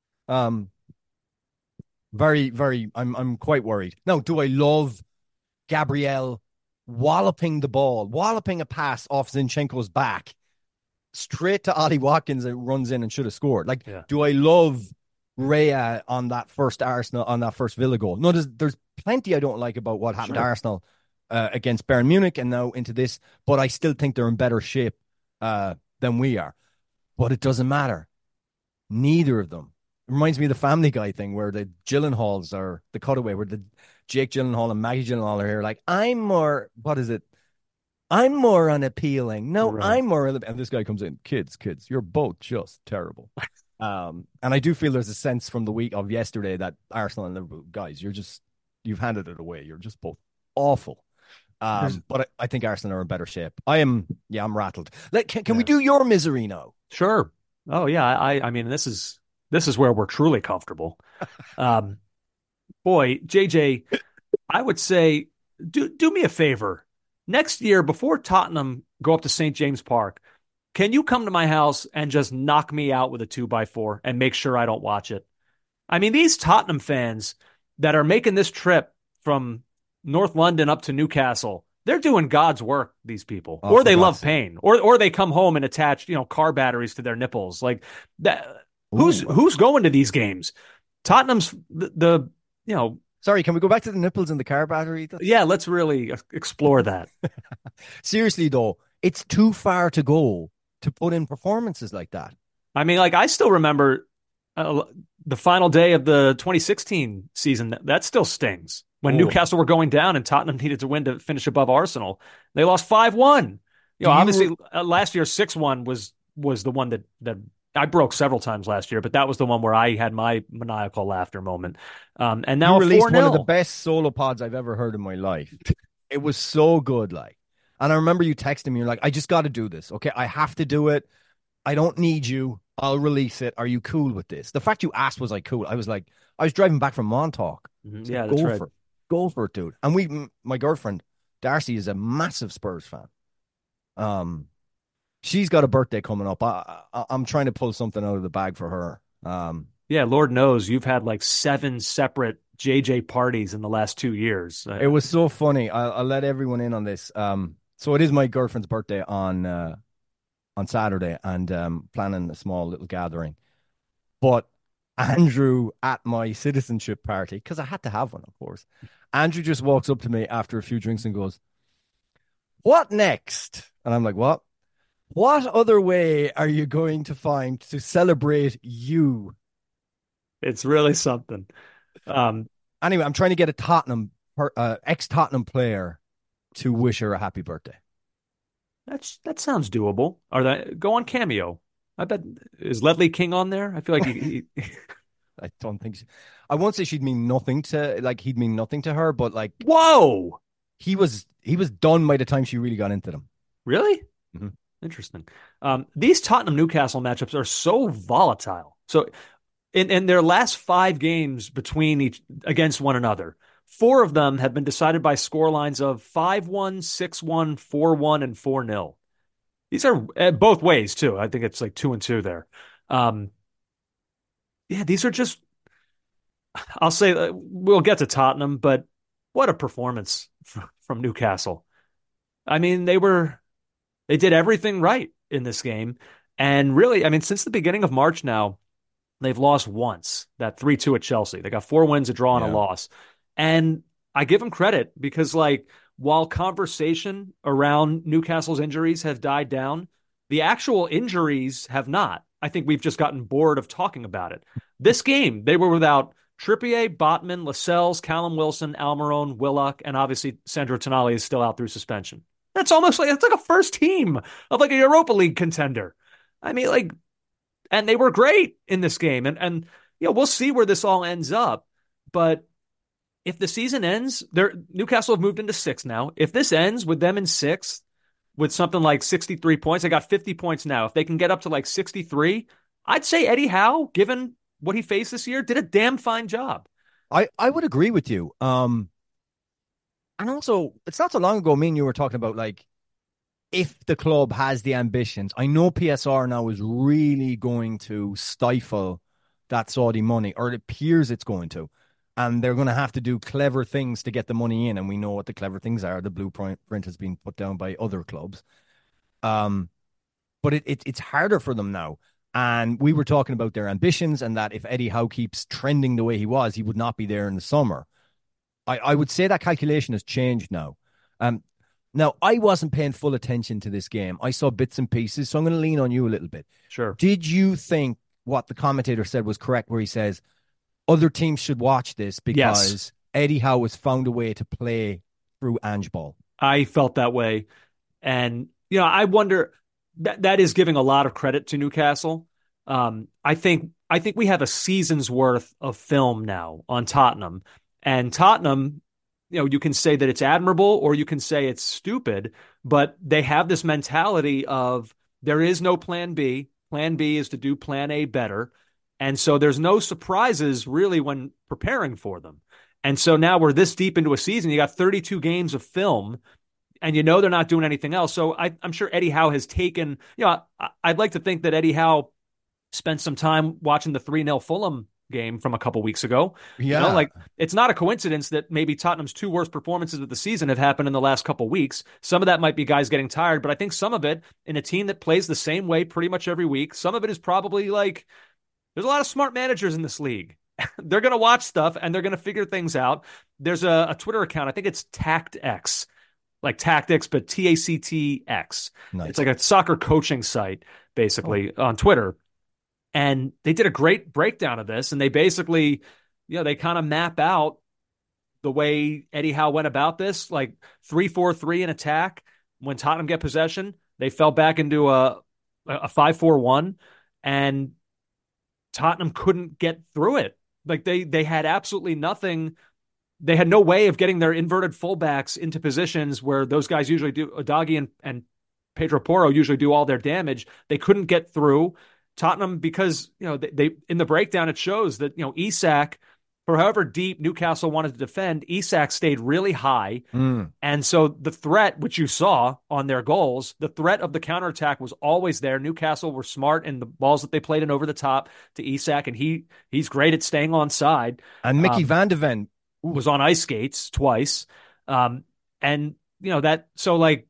E: Very, very. I'm quite worried. Now, do I love Gabriel walloping a pass off Zinchenko's back straight to Ollie Watkins and runs in and should have scored? Like, do I love Raya on that first Villa goal? No, there's plenty I don't like about what happened to Arsenal against Bayern Munich and now into this, but I still think they're in better shape than we are. But it doesn't matter. Neither of them. It reminds me of the Family Guy thing where the Gyllenhaals are the cutaway, where the Jake Gyllenhaal and Maggie Gyllenhaal are here like, I'm more unappealing. No, right. I'm more, and this guy comes in, kids, you're both just terrible. And I do feel there's a sense from the week of yesterday that Arsenal and Liverpool, guys, you've handed it away. You're just both awful. But I think Arsenal are in better shape. I'm rattled. Can we do your misery now?
D: Sure. Oh yeah. I mean, this is where we're truly comfortable. Boy, JJ, I would say, do me a favor. Next year, before Tottenham go up to St. James Park, can you come to my house and just knock me out with a 2x4 and make sure I don't watch it? I mean, these Tottenham fans that are making this trip from North London up to Newcastle, they're doing God's work, these people. Or they love pain. Or they come home and attach, car batteries to their nipples. Like that. Who's going to these games? Tottenham's
E: Sorry, can we go back to the nipples and the car battery?
D: Yeah, let's really explore that.
E: Seriously, though, it's too far to go to put in performances like that.
D: I mean, like, I still remember the final day of the 2016 season. That still stings. When Newcastle were going down and Tottenham needed to win to finish above Arsenal. They lost 5-1. Obviously, last year 6-1 was the one that I broke several times last year, but that was the one where I had my maniacal laughter moment. And now
E: you released one of the best solo pods I've ever heard in my life. It was so good, like. And I remember you texting me, you're like, I just got to do this. Okay, I have to do it. I don't need you. I'll release it. Are you cool with this? The fact you asked, was I cool? I was like, I was driving back from Montauk.
D: Mm-hmm. Yeah, that's right.
E: Go for it, dude. And my girlfriend, Darcy, is a massive Spurs fan. She's got a birthday coming up. I'm trying to pull something out of the bag for her.
D: Yeah, Lord knows you've had like 7 separate JJ parties in the last 2 years.
E: It was so funny. I'll let everyone in on this. So it is my girlfriend's birthday on Saturday, and planning a small little gathering. But Andrew at my citizenship party, because I had to have one, of course. Andrew just walks up to me after a few drinks and goes, "What next?" And I'm like, "What? What other way are you going to find to celebrate you?"
D: It's really something.
E: Anyway, I'm trying to get a ex-Tottenham player to wish her a happy birthday.
D: That sounds doable. Go on Cameo? I bet, is Ledley King on there? I feel like
E: I don't think I won't say he'd mean nothing to her, but like,
D: whoa,
E: he was done by the time she really got into them.
D: Really?
E: Mm-hmm.
D: Interesting. These Tottenham Newcastle matchups are so volatile. So in their last 5 games against one another, 4 of them have been decided by scorelines of 5-1, 6-1, 4-1, and 4-0. These are both ways too. I think it's like 2-2 there. Yeah, these are just. I'll say we'll get to Tottenham, but what a performance from Newcastle. I mean, they did everything right in this game, and really, I mean, since the beginning of March now, they've lost once. That 3-2 at Chelsea. They got 4 wins, a draw, and a loss. And I give them credit because, like, while conversation around Newcastle's injuries have died down, the actual injuries have not. I think we've just gotten bored of talking about it. This game, they were without Trippier, Botman, Lascelles, Callum Wilson, Almiron, Willock, and obviously Sandro Tonali is still out through suspension. It's like a first team of like a Europa League contender. I mean, like, and they were great in this game. And we'll see where this all ends up. But if the season ends, Newcastle have moved into 6th now. If this ends with them in 6th with something like 63 points, they got 50 points now. If they can get up to like 63, I'd say Eddie Howe, given what he faced this year, did a damn fine job.
E: I would agree with you. And also, it's not so long ago, me and you were talking about, like, if the club has the ambitions. I know PSR now is really going to stifle that Saudi money, or it appears it's going to. And they're going to have to do clever things to get the money in. And we know what the clever things are. The blueprint has been put down by other clubs. But it's harder for them now. And we were talking about their ambitions, and that if Eddie Howe keeps trending the way he was, he would not be there in the summer. I would say that calculation has changed now. Now, I wasn't paying full attention to this game. I saw bits and pieces, so I'm going to lean on you a little bit.
D: Sure.
E: Did you think what the commentator said was correct, where he says other teams should watch this because Eddie Howe has found a way to play through Ange ball?
D: I felt that way. And, I wonder, that is giving a lot of credit to Newcastle. I think we have a season's worth of film now on Tottenham. And Tottenham, you can say that it's admirable or you can say it's stupid, but they have this mentality of there is no plan B. Plan B is to do plan A better. And so there's no surprises really when preparing for them. And so now we're this deep into a season. You got 32 games of film and they're not doing anything else. So I'm sure Eddie Howe has taken, I'd like to think that Eddie Howe spent some time watching the 3-0 Fulham game from a couple weeks ago.
E: Yeah.
D: It's not a coincidence that maybe Tottenham's 2 worst performances of the season have happened in the last couple weeks. Some of that might be guys getting tired, but I think some of it in a team that plays the same way pretty much every week, some of it is probably like, there's a lot of smart managers in this league. They're going to watch stuff and they're going to figure things out. There's a Twitter account. I think it's TactX, like tactics, but TACTX.
E: Nice.
D: It's like a soccer coaching site, basically, on Twitter. And they did a great breakdown of this. And they basically, they kind of map out the way Eddie Howe went about this, like 3-4-3 in attack. When Tottenham get possession, they fell back into a 5-4-1. And Tottenham couldn't get through it. Like they had absolutely nothing. They had no way of getting their inverted fullbacks into positions where those guys usually do. Udagi and Pedro Porro usually do all their damage. They couldn't get through. Tottenham, because they in the breakdown it shows that Isak, for however deep Newcastle wanted to defend, Isak stayed really high. And so the threat, which you saw on their goals, the threat of the counterattack was always there. Newcastle were smart in the balls that they played in over the top to Isak, and he's great at staying on side.
E: And Mickey Van de Ven
D: was on ice skates twice. And that, so like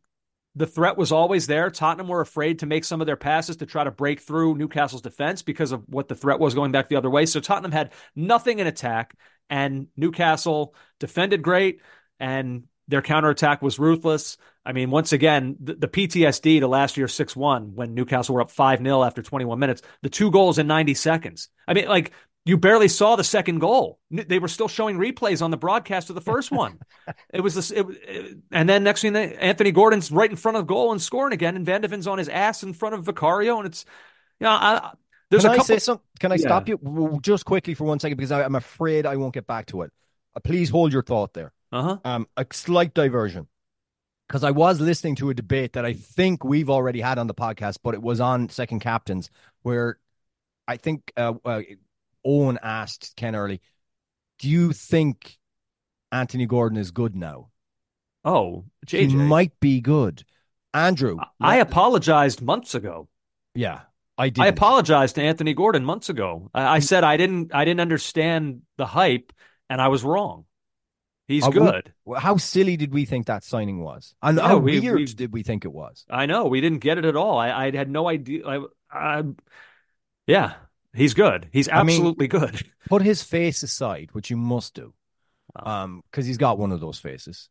D: the threat was always there. Tottenham were afraid to make some of their passes to try to break through Newcastle's defense because of what the threat was going back the other way. So Tottenham had nothing in attack, and Newcastle defended great, and their counterattack was ruthless. I mean, once again, the PTSD to last year 6-1 when Newcastle were up 5-0 after 21 minutes, the 2 goals in 90 seconds. I mean, like, you barely saw the second goal. They were still showing replays on the broadcast of the first one. It was this, and then next thing, Anthony Gordon's right in front of goal and scoring again, and Van de Ven's on his ass in front of Vicario, and it's, there's
E: Can
D: a
E: I
D: couple.
E: say something? Can I stop you just quickly for 1 second because I'm afraid I won't get back to it. Please hold your thought there. A slight diversion, because I was listening to a debate that I think we've already had on the podcast, but it was on second captains, where I think Owen asked Ken Early, do you think Anthony Gordon is good now?
D: Oh, JJ.
E: He might be good. Andrew.
D: I apologized months ago.
E: Yeah, I did.
D: I apologized to Anthony Gordon months ago. I said I didn't understand the hype, and I was wrong. He's good.
E: How silly did we think that signing was? And how weird did we think it was?
D: I know. We didn't get it at all. I had no idea. Yeah. He's good. He's absolutely good.
E: Put his face aside, which you must do, because he's got one of those faces.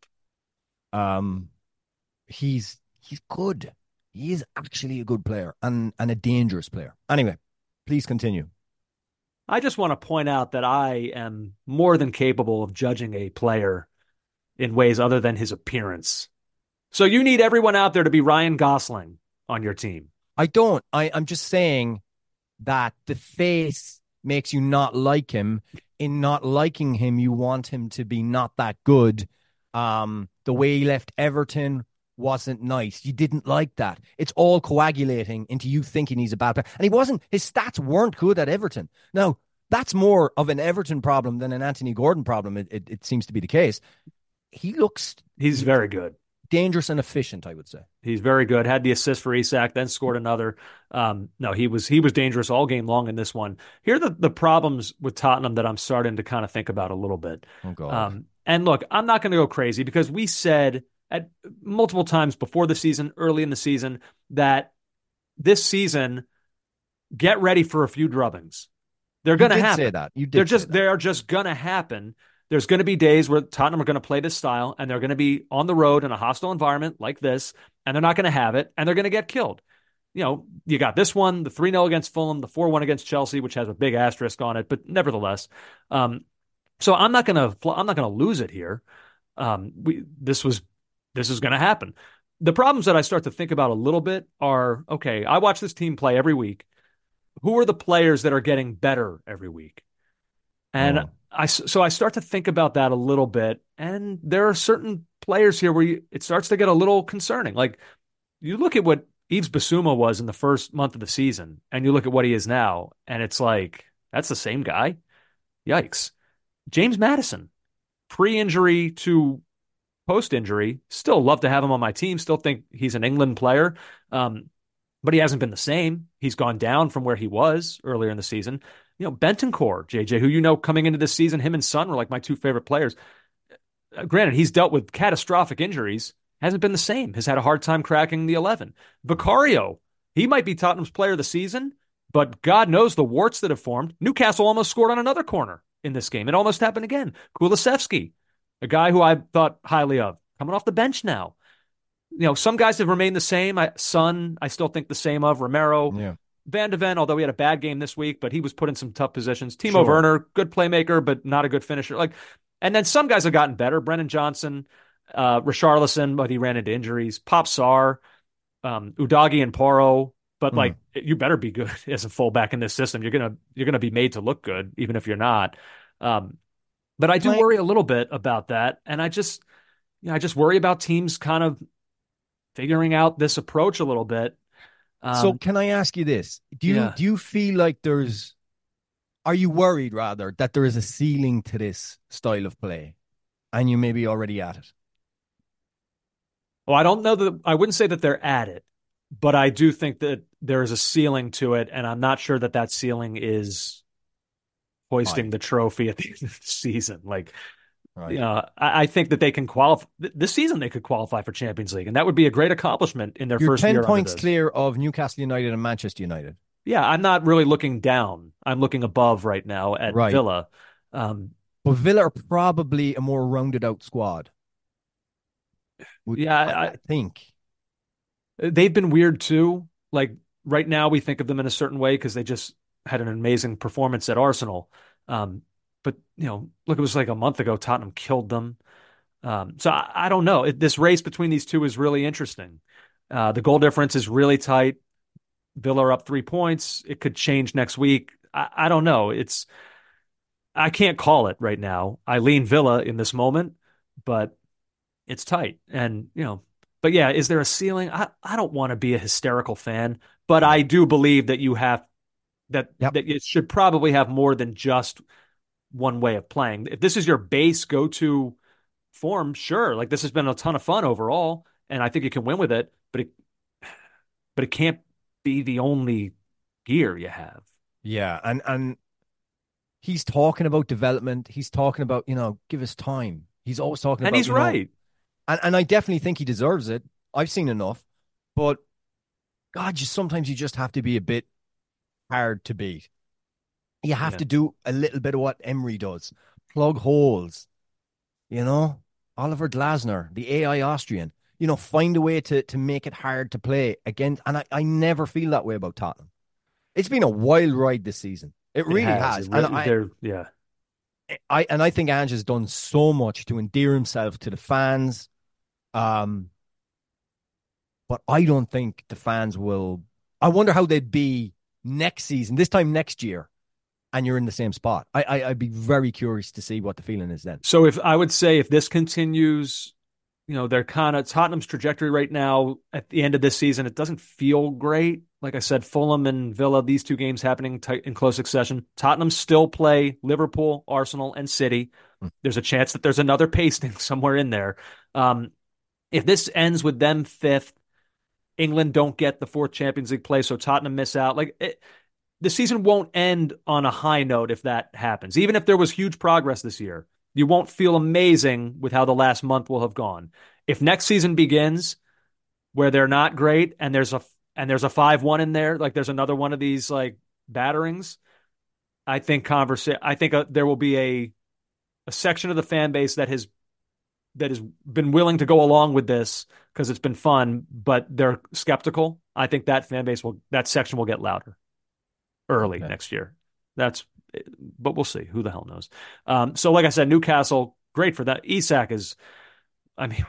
E: He's good. He is actually a good player and a dangerous player. Anyway, please continue.
D: I just want to point out that I am more than capable of judging a player in ways other than his appearance. So you need everyone out there to be Ryan Gosling on your team.
E: I don't. I'm just saying that the face makes you not like him. In not liking him, you want him to be not that good. The way he left Everton wasn't nice. You didn't like that. It's all coagulating into you thinking he's a bad player. And he wasn't. His stats weren't good at Everton. Now, that's more of an Everton problem than an Anthony Gordon problem. It seems to be the case. He's
D: very good.
E: Dangerous and efficient, I would say.
D: He's very good. Had the assist for Isak, then scored another. No, he was dangerous all game long in this one. Here are the problems with Tottenham that I'm starting to kind of think about a little bit.
E: Oh, God.
D: And look, I'm not going to go crazy because we said at multiple times before the season, early in the season, that this season, get ready for a few drubbings. They're going to happen.
E: Say that. You did.
D: They are just going to happen. There's going to be days where Tottenham are going to play this style, and they're going to be on the road in a hostile environment like this, and they're not going to have it, and they're going to get killed. You got this one, the 3-0 against Fulham, the 4-1 against Chelsea, which has a big asterisk on it, but nevertheless. So I'm not going to lose it here. This is going to happen. The problems that I start to think about a little bit are, okay, I watch this team play every week. Who are the players that are getting better every week? And I start to think about that a little bit, and there are certain players here where it starts to get a little concerning. Like, you look at what Yves Bissouma was in the first month of the season, and you look at what he is now, and it's like, that's the same guy? Yikes. James Maddison, pre-injury to post-injury, still love to have him on my team, still think he's an England player, but he hasn't been the same. He's gone down from where he was earlier in the season. Bentancur, JJ, who coming into this season, him and Son were like my two favorite players. Granted, he's dealt with catastrophic injuries, hasn't been the same, has had a hard time cracking the 11. Vicario, he might be Tottenham's player of the season, but God knows the warts that have formed. Newcastle almost scored on another corner in this game. It almost happened again. Kulusevski, a guy who I thought highly of, coming off the bench now. Some guys have remained the same. Son, I still think the same of. Romero.
E: Yeah.
D: Van de Ven, although he had a bad game this week, but he was put in some tough positions. Timo Werner, good playmaker, but not a good finisher. And then some guys have gotten better. Brennan Johnson, Richarlison, but he ran into injuries. Pop Sarr, Udagi and Porro. But you better be good as a fullback in this system. You're gonna be made to look good, even if you're not. But I do worry a little bit about that, and I just worry about teams kind of figuring out this approach a little bit.
E: So can I ask you this? Do you feel like are you worried rather that there is a ceiling to this style of play and you may be already at it?
D: Well, I don't know I wouldn't say that they're at it, but I do think that there is a ceiling to it, and I'm not sure that ceiling is hoisting the trophy at the end of the season. Like,
E: Right.
D: I think that they can qualify this season. They could qualify for Champions League, and that would be a great accomplishment in their
E: You're
D: first
E: 10
D: year under
E: points
D: this.
E: clear of Newcastle United and Manchester United.
D: Yeah, I'm not really looking down. I'm looking above right now at
E: Right.
D: Villa.
E: But Villa are probably a more rounded out squad. I think.
D: They've been weird too. Like right now, we think of them in a certain way because they just had an amazing performance at Arsenal. But look, it was like a month ago. Tottenham killed them. So I don't know. This race between these two is really interesting. The goal difference is really tight. Villa are up 3 points. It could change next week. I don't know. I can't call it right now. I lean Villa in this moment, but it's tight. And, but yeah, is there a ceiling? I don't want to be a hysterical fan, but I do believe that that it should probably have more than just one way of playing. If this is your base go-to form, sure. Like this has been a ton of fun overall, and I think you can win with it, but it can't be the only gear you have.
E: Yeah, and he's talking about development. He's talking about, give us time. He's always talking
D: and
E: about,
D: he's right.
E: And I definitely think he deserves it. I've seen enough, but God, sometimes you just have to be a bit hard to beat. You have to do a little bit of what Emery does. Plug holes, Oliver Glasner, the AI Austrian, find a way to make it hard to play against. And I never feel that way about Tottenham. It's been a wild ride this season. It really has. I think Ange has done so much to endear himself to the fans. But I don't think the fans will. I wonder how they'd be next season, this time next year, and you're in the same spot. I'd be very curious to see what the feeling is then.
D: So if this continues, they're kind of Tottenham's trajectory right now at the end of this season, it doesn't feel great. Like I said, Fulham and Villa, these two games happening in close succession. Tottenham still play Liverpool, Arsenal, and City. There's a chance that there's another pasting somewhere in there. If this ends with them fifth, England don't get the fourth Champions League play, so Tottenham miss out. The season won't end on a high note if that happens. Even if there was huge progress this year, you won't feel amazing with how the last month will have gone. If next season begins where they're not great and there's a 5-1 in there, like there's another one of these like batterings, I think there will be a section of the fan base that has been willing to go along with this because it's been fun, but they're skeptical. I think that that section will get louder early next year. But we'll see. Who the hell knows? So like I said, Newcastle, great for that. Isak can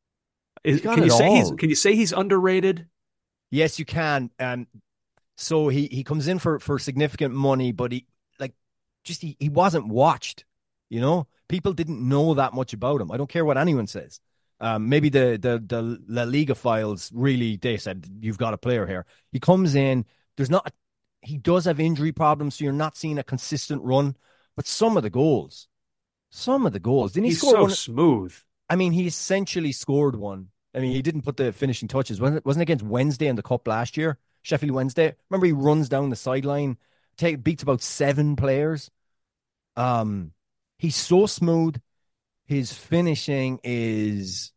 D: you say he's underrated?
E: Yes, you can. So he comes in for significant money, but he wasn't watched. People didn't know that much about him. I don't care what anyone says. Maybe the La Liga files they said you've got a player here. He comes in. He does have injury problems, so you're not seeing a consistent run. But some of the goals, didn't he score one?
D: He's so smooth.
E: I mean, he essentially scored one. I mean, he didn't put the finishing touches. Wasn't it against Wednesday in the Cup last year? Sheffield Wednesday. Remember, he runs down the sideline, beats about 7 players. He's so smooth. His finishing is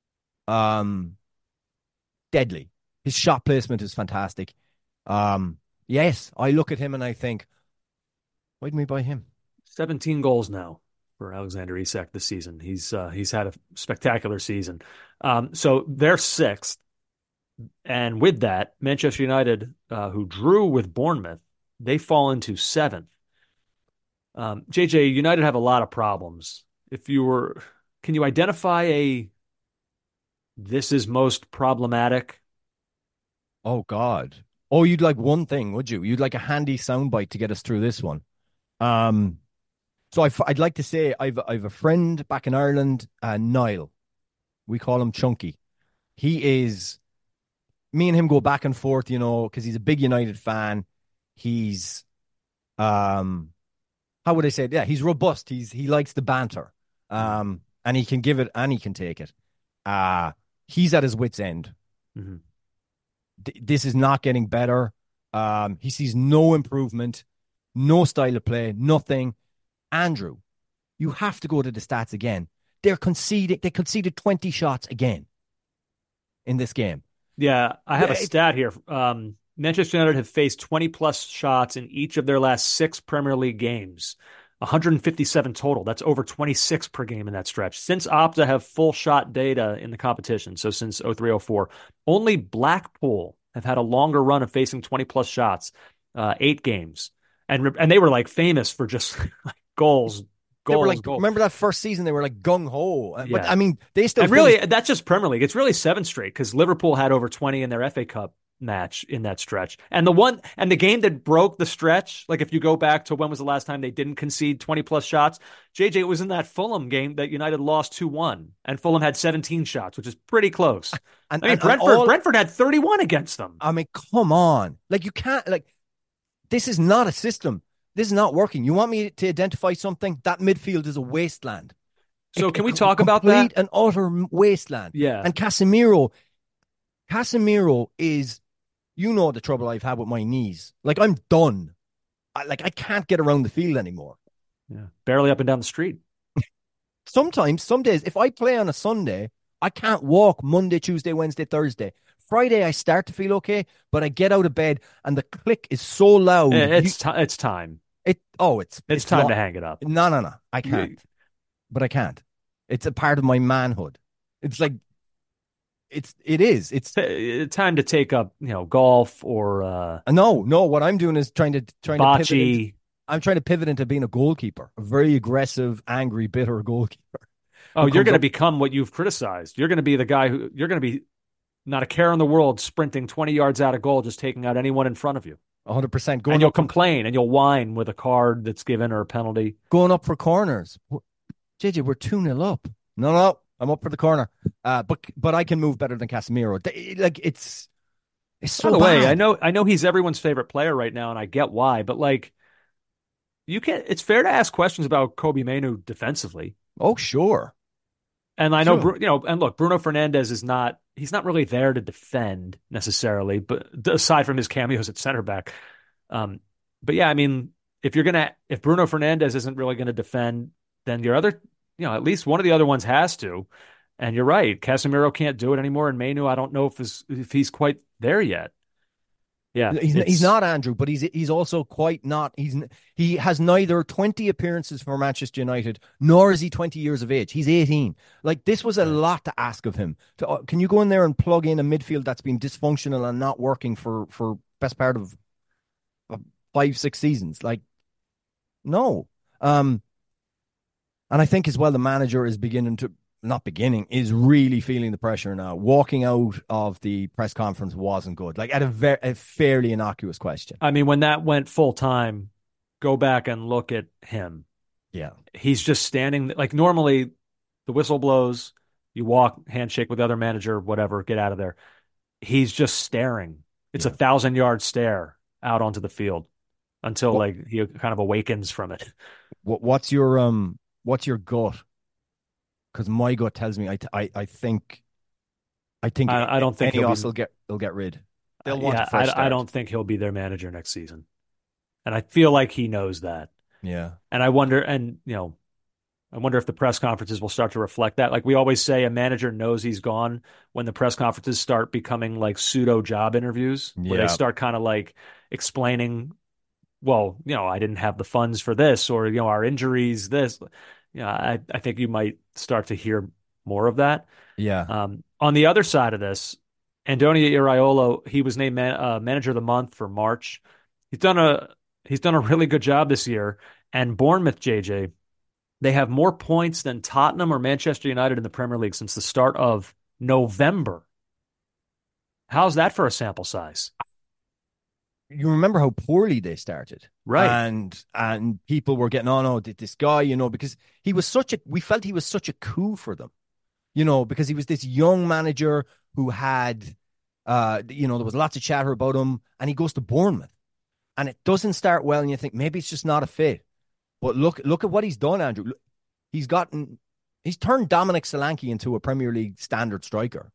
E: deadly. His shot placement is fantastic. Yes, I look at him and I think, why didn't we buy him?
D: 17 goals now for Alexander Isak this season. He's had a spectacular season. So they're 6th. And with that, Manchester United, who drew with Bournemouth, they fall into 7th. JJ, United have a lot of problems. Can you identify this is most problematic?
E: Oh, God. Oh, you'd like one thing, would you? You'd like a handy soundbite to get us through this one. So I'd like to say I've a friend back in Ireland, Niall. We call him Chunky. Me and him go back and forth, because he's a big United fan. He's, how would I say it? Yeah, he's robust. He likes the banter. And he can give it and he can take it. He's at his wit's end. Mm-hmm. This is not getting better. He sees no improvement, no style of play, nothing. Andrew, You have to go to the stats again. They conceded 20 shots again in this game.
D: Yeah, I have a stat here. Manchester United have faced 20 plus shots in each of their last 6 Premier League games. 157 total. That's over 26 per game in that stretch. Since Opta have full shot data in the competition, so since 03-04, only Blackpool have had a longer run of facing 20 plus shots, 8 games. And they were like famous for just like goals.
E: They were like, goals. Remember that first season? They were like gung ho.
D: Yeah.
E: But I mean, they still.
D: And really, that's just Premier League. It's really 7 straight because Liverpool had over 20 in their FA Cup match in that stretch. And the game that broke the stretch, like if you go back to when was the last time they didn't concede 20 plus shots, JJ, it was in that Fulham game that United lost 2-1, and Fulham had 17 shots, which is pretty close. Brentford had 31 against them.
E: I mean, come on. Like, you can't, like, this is not a system. This is not working. You want me to identify something? That midfield is a wasteland.
D: So can we talk about that?
E: Complete and utter wasteland.
D: Yeah.
E: And Casemiro is, you know, the trouble I've had with my knees. Like, I'm done. I can't get around the field anymore.
D: Yeah. Barely up and down the street.
E: Some days, if I play on a Sunday, I can't walk Monday, Tuesday, Wednesday, Thursday. Friday, I start to feel okay, but I get out of bed and the click is so loud.
D: It's time.
E: It's
D: time to hang it up.
E: No. I can't. But I can't. It's a part of my manhood. It's like, it is. It's
D: time to take up, golf or
E: no. What I'm doing is trying to
D: bocce.
E: I'm trying to pivot into being a goalkeeper, a very aggressive, angry, bitter goalkeeper.
D: Oh, you're going to become what you've criticized. You're going to be the guy you're going to be not a care in the world, sprinting 20 yards out of goal, just taking out anyone in front of you.
E: 100%.
D: And you'll complain and you'll whine with a card that's given or a penalty.
E: Going up for corners. JJ, we're 2-0 up. No, I'm up for the corner. But I can move better than Casemiro. Like, it's so
D: By the way,
E: bad.
D: I know he's everyone's favorite player right now, and I get why, but like, it's fair to ask questions about Kobbie Mainoo defensively.
E: Oh, sure.
D: And I know, and look, Bruno Fernandes he's not really there to defend necessarily, but aside from his cameos at center back. But yeah, I mean, if Bruno Fernandes isn't really going to defend, then your other, at least one of the other ones has to. And you're right, Casemiro can't do it anymore, and Mainoo, I don't know if he's quite there yet. Yeah,
E: he's not, Andrew, but he's also quite not. He has neither 20 appearances for Manchester United nor is he 20 years of age. He's 18. Like, this was a lot to ask of him. Can you go in there and plug in a midfield that's been dysfunctional and not working for best part of 5-6 seasons? Like, no. And I think as well the manager is is really feeling the pressure now. Walking out of the press conference wasn't good. Like, at a fairly innocuous question.
D: I mean, when that went full time, go back and look at him.
E: Yeah. He's
D: just standing. Like, normally the whistle blows, you walk, handshake with the other manager, whatever, get out of there. He's just staring. It's 1,000-yard stare out onto the field until he kind of awakens from it.
E: What's your gut? Because my gut tells me I think I don't think they'll get rid. They'll want a fresh start.
D: I don't think he'll be their manager next season, and I feel like he knows that.
E: Yeah,
D: and I wonder if the press conferences will start to reflect that. Like we always say, a manager knows he's gone when the press conferences start becoming like pseudo job interviews, where they start kind of like explaining, well, I didn't have the funds for this, or our injuries, this. I think you might start to hear more of that.
E: Yeah.
D: On the other side of this, Andoni Iraola, he was named manager of the month for March. He's done a really good job this year. And Bournemouth, JJ, they have more points than Tottenham or Manchester United in the Premier League since the start of November. How's that for a sample size?
E: You remember how poorly they started,
D: right?
E: And people were getting this guy, because we felt he was such a coup for them, because he was this young manager who had, there was lots of chatter about him, and he goes to Bournemouth, and it doesn't start well, and you think maybe it's just not a fit. But look at what he's done, Andrew. He's turned Dominic Solanke into a Premier League standard striker.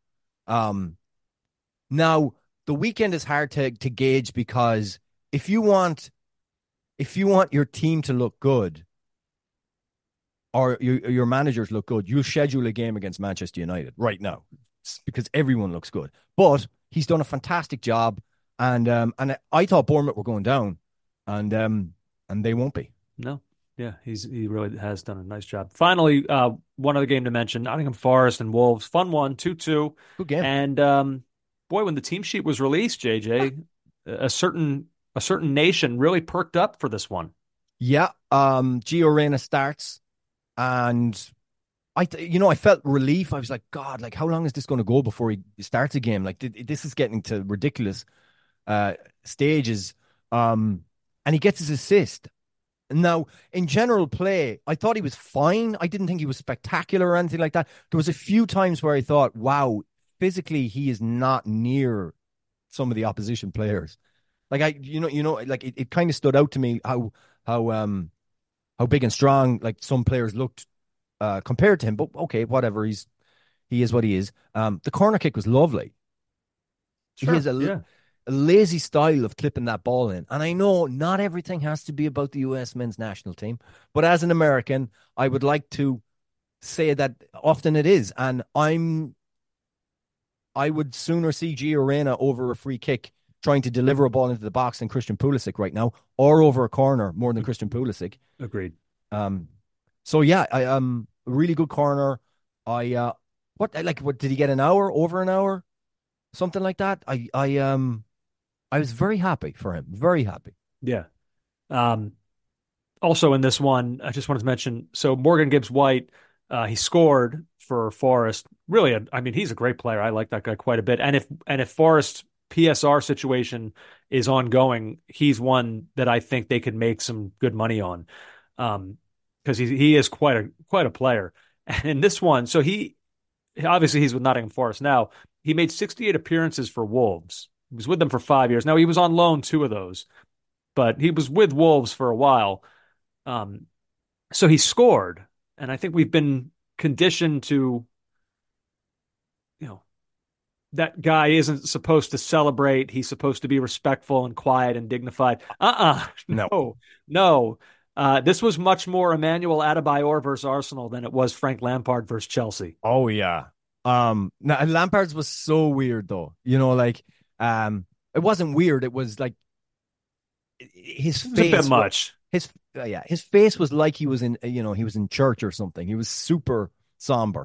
E: Now, the weekend is hard to gauge, because if you want your team to look good, or your managers look good, you'll schedule a game against Manchester United right now because everyone looks good. But he's done a fantastic job, and I thought Bournemouth were going down, and they won't be.
D: No. Yeah, he really has done a nice job. Finally, one other game to mention, Nottingham Forest and Wolves. Fun one, 2-2.
E: Good game.
D: And boy, when the team sheet was released, JJ, a certain nation really perked up for this one.
E: Yeah, Gio Reyna starts, and I felt relief. I was like, God, like how long is this going to go before he starts a game? Like this is getting to ridiculous stages. And he gets his assist. Now, in general play, I thought he was fine. I didn't think he was spectacular or anything like that. There was a few times where I thought, wow, physically he is not near some of the opposition players. Like like it kind of stood out to me how big and strong like some players looked compared to him. But okay, whatever. He is what he is. The corner kick was lovely.
D: Sure,
E: he has a lazy style of clipping that ball in. And I know not everything has to be about the US men's national team, but as an American, I would like to say that often it is. And I would sooner see Gio Reyna over a free kick trying to deliver a ball into the box than Christian Pulisic right now, or over a corner more than Christian Pulisic.
D: Agreed.
E: So yeah, really good corner. What did he get an hour? Over an hour? Something like that. I was very happy for him. Very happy.
D: Yeah. Also in this one, I just wanted to mention, so Morgan Gibbs-White, he scored for Forest. Really, he's a great player. I like that guy quite a bit. And if Forest PSR situation is ongoing, he's one that I think they could make some good money on. Because he is quite a player. And in this one, so he's with Nottingham Forest now. He made 68 appearances for Wolves. He was with them for 5 years. Now, he was on loan 2 of those, but he was with Wolves for a while. So he scored, and I think we've been conditioned to, that guy isn't supposed to celebrate. He's supposed to be respectful and quiet and dignified. No. This was much more Emmanuel Adebayor versus Arsenal than it was Frank Lampard versus Chelsea.
E: Oh, yeah. Now Lampard's was so weird though. It wasn't weird. It was like his face.
D: A bit much.
E: His face was like he was in he was in church or something. He was super somber.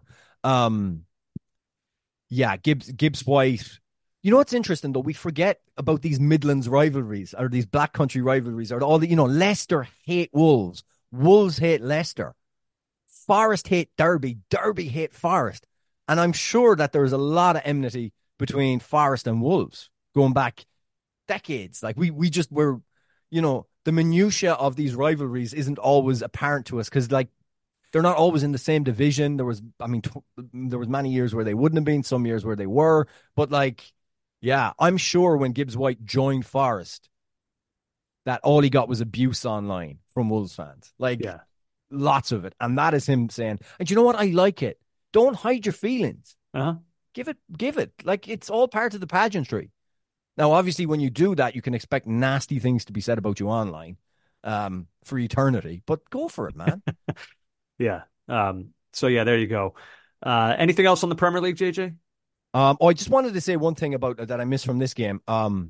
E: Gibbs-White. You know what's interesting though? We forget about these Midlands rivalries or these Black Country rivalries or all the Leicester hate Wolves. Wolves hate Leicester. Forest hate Derby. Derby hate Forest. And I'm sure that there's a lot of enmity between Forest and Wolves going back decades. Like we just were, the minutiae of these rivalries isn't always apparent to us because like they're not always in the same division. There was many years where they wouldn't have been, some years where they were. But like, yeah, I'm sure when Gibbs-White joined Forest, that all he got was abuse online from Wolves fans. Like, yeah. Lots of it. And that is him saying, and you know what? I like it. Don't hide your feelings.
D: Uh-huh.
E: Give it. Like, it's all part of the pageantry. Now, obviously, when you do that, you can expect nasty things to be said about you online for eternity. But go for it, man.
D: Yeah. So, yeah, there you go. Anything else on the Premier League, JJ?
E: I just wanted to say one thing about that I missed from this game. I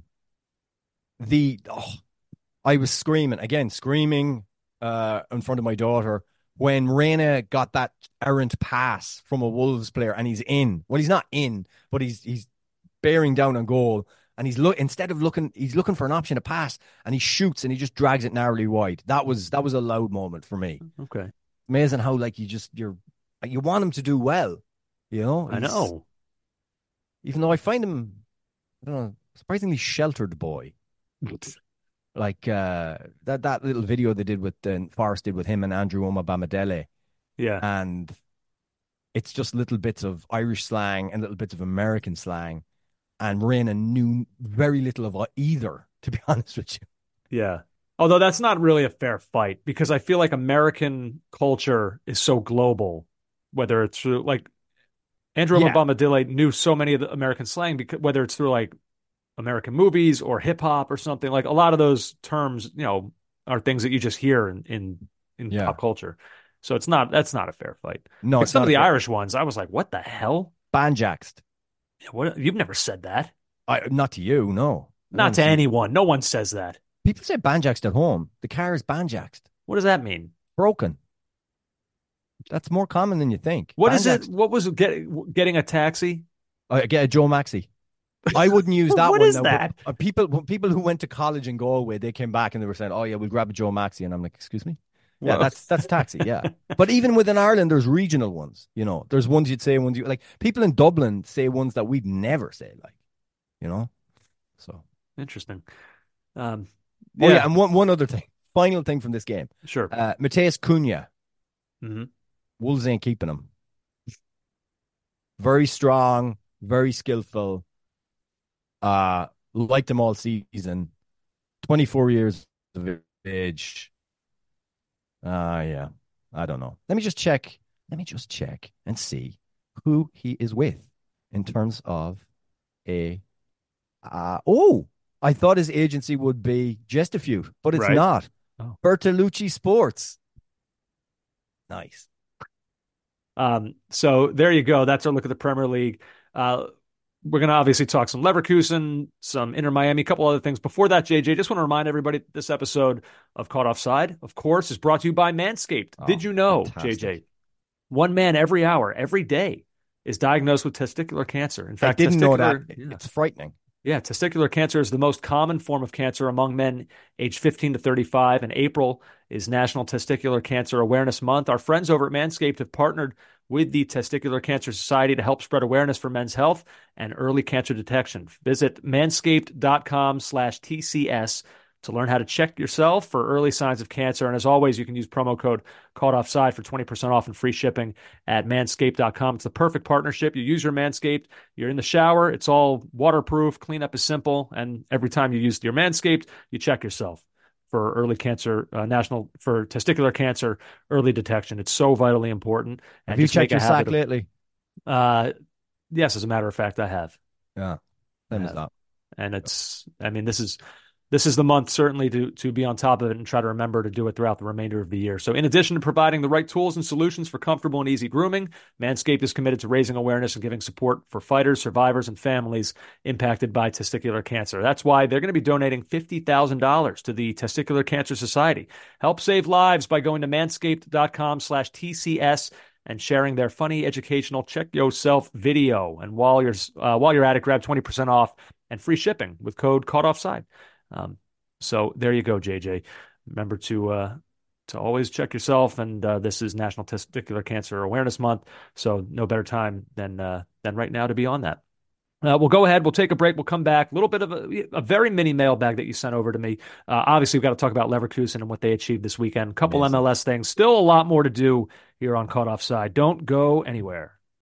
E: was screaming in front of my daughter when Reyna got that errant pass from a Wolves player and he's in. Well, he's not in, but he's bearing down on goal and he's looking for an option to pass and he shoots and he just drags it narrowly wide. That was a loud moment for me.
D: Okay.
E: Amazing how like you want him to do well,
D: I know.
E: Even though I find him, I don't know, surprisingly sheltered boy. Like that little video they did with Forest did with him and Andrew Omabamidele.
D: Yeah.
E: And it's just little bits of Irish slang and little bits of American slang. And Reyna knew very little of either, to be honest with you.
D: Yeah. Although that's not really a fair fight because I feel like American culture is so global, whether it's through like Andrew Omabamidele knew so many of the American slang, because whether it's through like American movies or hip hop or something, like a lot of those terms, are things that you just hear in pop culture. So that's not a fair fight.
E: No,
D: Like
E: it's
D: some
E: not
D: of the
E: a fair
D: Irish ones, I was like, what the hell?
E: Banjaxed.
D: What? You've never said that.
E: Not to you, no.
D: Not to anyone. No one says that.
E: People say banjaxed at home. The car is banjaxed.
D: What does that mean?
E: Broken. That's more common than you think.
D: What is it? What was it? Getting a taxi?
E: Get a Joe Maxi. I wouldn't use that
D: What
E: one.
D: is that?
E: People who went to college in Galway, they came back and they were saying, "Oh yeah, we'll grab a Joe Maxi," and I'm like, "Excuse me." Yeah, that's taxi. Yeah, but even within Ireland, there's regional ones. You know, there's ones you'd say, ones you like. People in Dublin say ones that we'd never say, like, you know. So
D: interesting.
E: Oh yeah, and one other thing, final thing from this game.
D: Sure.
E: Mateus Cunha.
D: Mm-hmm.
E: Wolves ain't keeping him. Very strong, very skillful. Liked him all season. 24 years of age. Yeah. I don't know. Let me just check and see who he is with in terms of I thought his agency would be Gestifute, but it's not. Oh. Bertolucci Sports. Nice.
D: So there you go. That's our look at the Premier League. We're going to obviously talk some Leverkusen, some Inter Miami, a couple other things. Before that, JJ, just want to remind everybody this episode of Caught Offside, of course, is brought to you by Manscaped. Did you know, fantastic. JJ, one man every hour, every day is diagnosed with testicular cancer. In fact,
E: I didn't know that. It's frightening.
D: Yeah, testicular cancer is the most common form of cancer among men aged 15 to 35, and April is National Testicular Cancer Awareness Month. Our friends over at Manscaped have partnered with the Testicular Cancer Society to help spread awareness for men's health and early cancer detection. Visit manscaped.com/TCS to learn how to check yourself for early signs of cancer. And as always, you can use promo code CAUGHTOFFSIDE for 20% off and free shipping at manscaped.com. It's the perfect partnership. You use your Manscaped, you're in the shower, it's all waterproof, cleanup is simple, and every time you use your Manscaped, you check yourself for early cancer, for testicular cancer early detection. It's so vitally important. And
E: have you checked your sack lately?
D: Yes, as a matter of fact, I have.
E: Yeah, same as that.
D: And this is the month certainly to be on top of it and try to remember to do it throughout the remainder of the year. So in addition to providing the right tools and solutions for comfortable and easy grooming, Manscaped is committed to raising awareness and giving support for fighters, survivors, and families impacted by testicular cancer. That's why they're going to be donating $50,000 to the Testicular Cancer Society. Help save lives by going to manscaped.com/TCS and sharing their funny educational check yourself video. And while you're at it, grab 20% off and free shipping with code CAUGHTOFFSIDE. So there you go, JJ. Remember to always check yourself. And this is National Testicular Cancer Awareness Month, so no better time than right now to be on that. We'll go ahead. We'll take a break. We'll come back. A little bit of a very mini mailbag that you sent over to me. Obviously, we've got to talk about Leverkusen and what they achieved this weekend. A couple MLS things. Still a lot more to do here on Caught Offside. Don't go anywhere.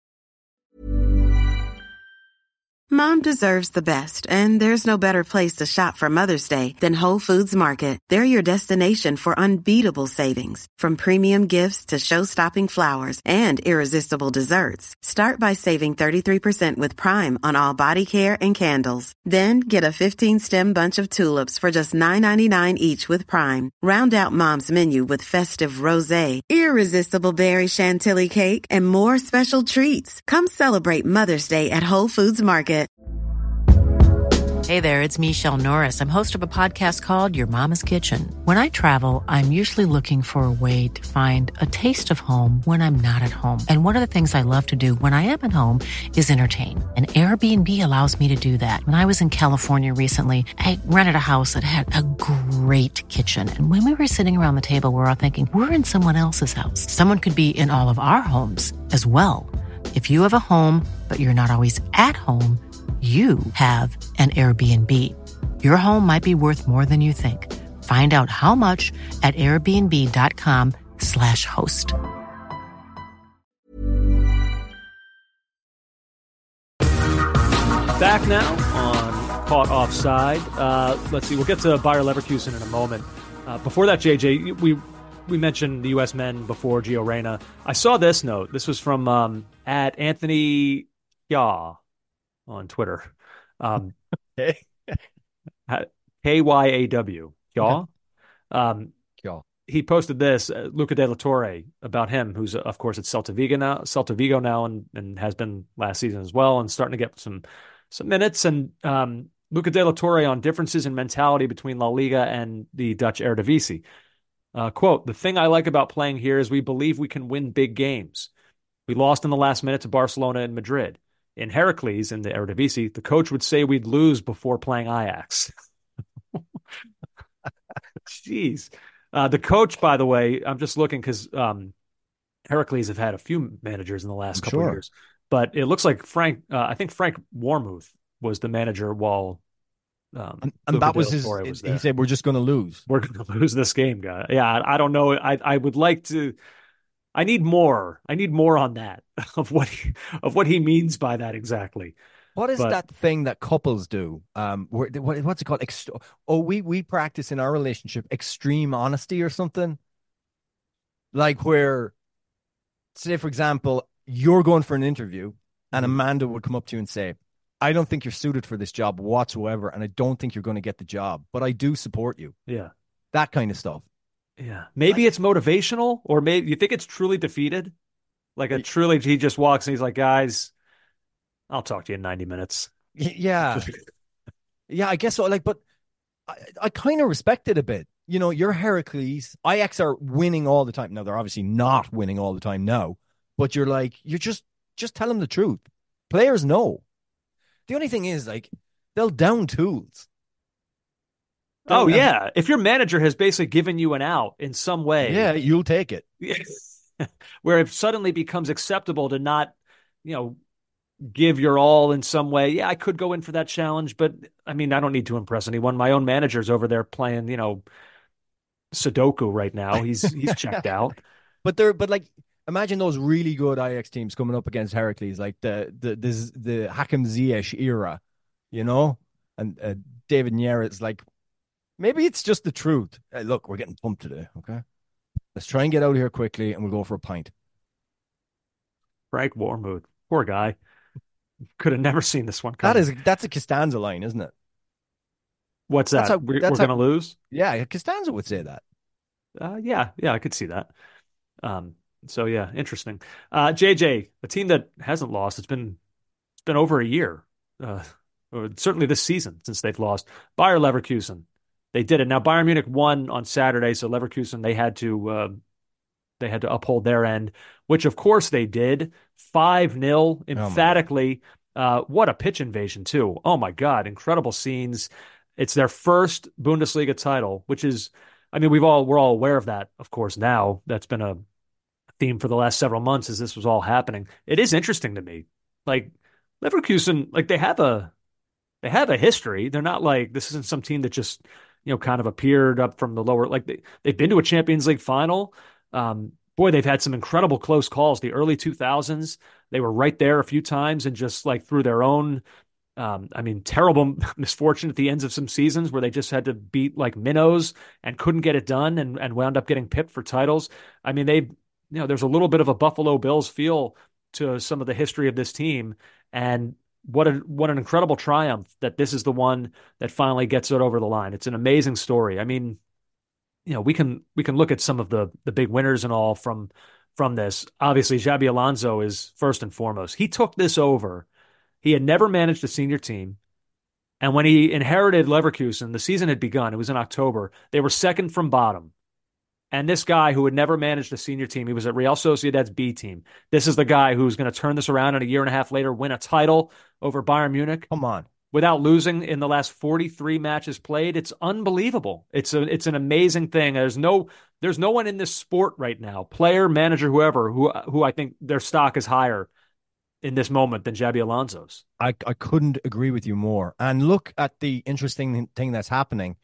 A: Mom deserves the best, and there's no better place to shop for Mother's Day than Whole Foods Market. They're your destination for unbeatable savings, from premium gifts to show-stopping flowers and irresistible desserts. Start by saving 33% with Prime on all body care and candles. Then get a 15-stem bunch of tulips for just $9.99 each with Prime. Round out Mom's menu with festive rosé, irresistible berry chantilly cake, and more special treats. Come celebrate Mother's Day at Whole Foods Market.
B: Hey there, it's Michelle Norris. I'm host of a podcast called Your Mama's Kitchen. When I travel, I'm usually looking for a way to find a taste of home when I'm not at home. And one of the things I love to do when I am at home is entertain. And Airbnb allows me to do that. When I was in California recently, I rented a house that had a great kitchen. And when we were sitting around the table, we were all thinking, we're in someone else's house. Someone could be in all of our homes as well. If you have a home, but you're not always at home, you have an Airbnb. Your home might be worth more than you think. Find out how much at airbnb.com/host.
D: Back now on Caught Offside. Let's see. We'll get to Bayer Leverkusen in a moment. Before that, JJ, we mentioned the U.S. men before Gio Reyna. I saw this note. This was from at Anthony Yaw on Twitter. Kyaw. Yaw.
E: Yaw.
D: he posted this, Luca De La Torre, about him, who's of course at Celta Vigo now, and has been last season as well, and starting to get some minutes. And Luca De La Torre on differences in mentality between La Liga and the Dutch Eredivisie. Quote, "The thing I like about playing here is we believe we can win big games. We lost in the last minute to Barcelona and Madrid. In Heracles, in the Eredivisie, the coach would say we'd lose before playing Ajax." Jeez. The coach, by the way, I'm just looking because Heracles have had a few managers in the last couple of years, but it looks like I think Frank Warmuth was the manager while
E: and that was his. He said, "We're just going to lose.
D: We're going to lose this game, guy." Yeah, I don't know. I would like to. I need more. I need more on that of what he means by that exactly.
E: What is that thing that couples do? What's it called? We practice in our relationship extreme honesty or something. Like where, say for example, you're going for an interview, and Amanda would come up to you and say, "I don't think you're suited for this job whatsoever, and I don't think you're going to get the job, but I do support you."
D: Yeah,
E: that kind of stuff.
D: Yeah, maybe it's motivational, or maybe you think it's truly defeated. Like he just walks and he's like, "Guys, I'll talk to you in 90 minutes."
E: Yeah. Yeah, I guess so. Like, but I kind of respect it a bit. You know, you're Heracles. Ajax are winning all the time. Now, they're obviously not winning all the time now, but you're just tell them the truth. Players know. The only thing is, like, they'll down tools.
D: Yeah. If your manager has basically given you an out in some way.
E: Yeah, you'll take it.
D: Where it suddenly becomes acceptable to not, give your all in some way. Yeah, I could go in for that challenge, but I mean, I don't need to impress anyone. My own manager's over there playing, Sudoku right now. He's checked out.
E: But like, imagine those really good Ajax teams coming up against Heracles, like the Hakim Ziyech era, and David Niere's like, maybe it's just the truth. Hey, look, we're getting pumped today, okay? Let's try and get out of here quickly, and we'll go for a pint.
D: Frank Warmuth, poor guy. Could have never seen this one coming.
E: That's a Costanza line, isn't it?
D: What's that? We're going to lose?
E: Yeah, Costanza would say that.
D: Yeah, I could see that. So yeah, interesting. JJ, a team that hasn't lost. It's been over a year, or certainly this season since they've lost. Bayer Leverkusen, they did it. Now Bayern Munich won on Saturday, so Leverkusen they had to uphold their end, which of course they did. 5-0 emphatically. What a pitch invasion too. Oh my God, incredible scenes. It's their first Bundesliga title, which is, I mean, we're all aware of that, of course. Now that's been a theme for the last several months as this was all happening. It is interesting to me, like Leverkusen, like they have a history. They're not like, this isn't some team that just kind of appeared up from the lower. Like they've been to a Champions League final. Boy, they've had some incredible close calls. The early 2000s, they were right there a few times, and just like through their own, terrible misfortune at the ends of some seasons where they just had to beat like minnows and couldn't get it done, and wound up getting pipped for titles. I mean, there's a little bit of a Buffalo Bills feel to some of the history of this team, and what an incredible triumph that this is the one that finally gets it over the line. It's an amazing story. I mean, we can look at some of the big winners and all from this. Obviously, Xabi Alonso is first and foremost. He took this over. He had never managed a senior team. And when he inherited Leverkusen, the season had begun. It was in October. They were second from bottom. And this guy who had never managed a senior team, he was at Real Sociedad's B team. This is the guy who's going to turn this around, and a year and a half later win a title over Bayern Munich.
E: Come on.
D: Without losing in the last 43 matches played. It's unbelievable. It's an amazing thing. There's no one in this sport right now, player, manager, whoever, who I think their stock is higher in this moment than Xabi Alonso's.
E: I couldn't agree with you more. And look at the interesting thing that's happening.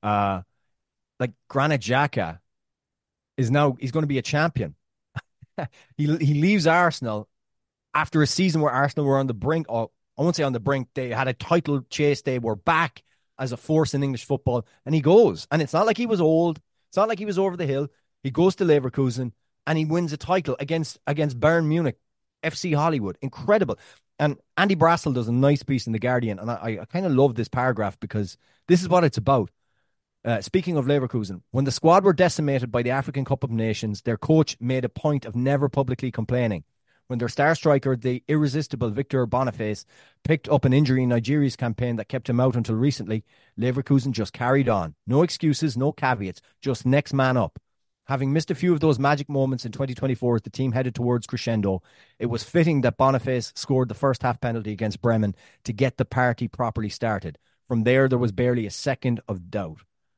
E: Like Granit Xhaka he's going to be a champion. He leaves Arsenal after a season where Arsenal were on the brink. I won't say on the brink. They had a title chase. They were back as a force in English football. And he goes. And it's not like he was old. It's not like he was over the hill. He goes to Leverkusen and he wins a title against Bayern Munich, FC Hollywood. Incredible. And Andy Brassel does a nice piece in The Guardian. And I kind of love this paragraph because this is what it's about. Speaking of Leverkusen, when the squad were decimated by the African Cup of Nations, their coach made a point of never publicly complaining. When their star striker, the irresistible Victor Boniface, picked up an injury in Nigeria's campaign that kept him out until recently, Leverkusen just carried on. No excuses, no caveats, just next man up. Having missed a few of those magic moments in 2024 as the team headed towards crescendo, it was fitting that Boniface scored the first half penalty against Bremen to get the party properly started. From there was barely a second of doubt.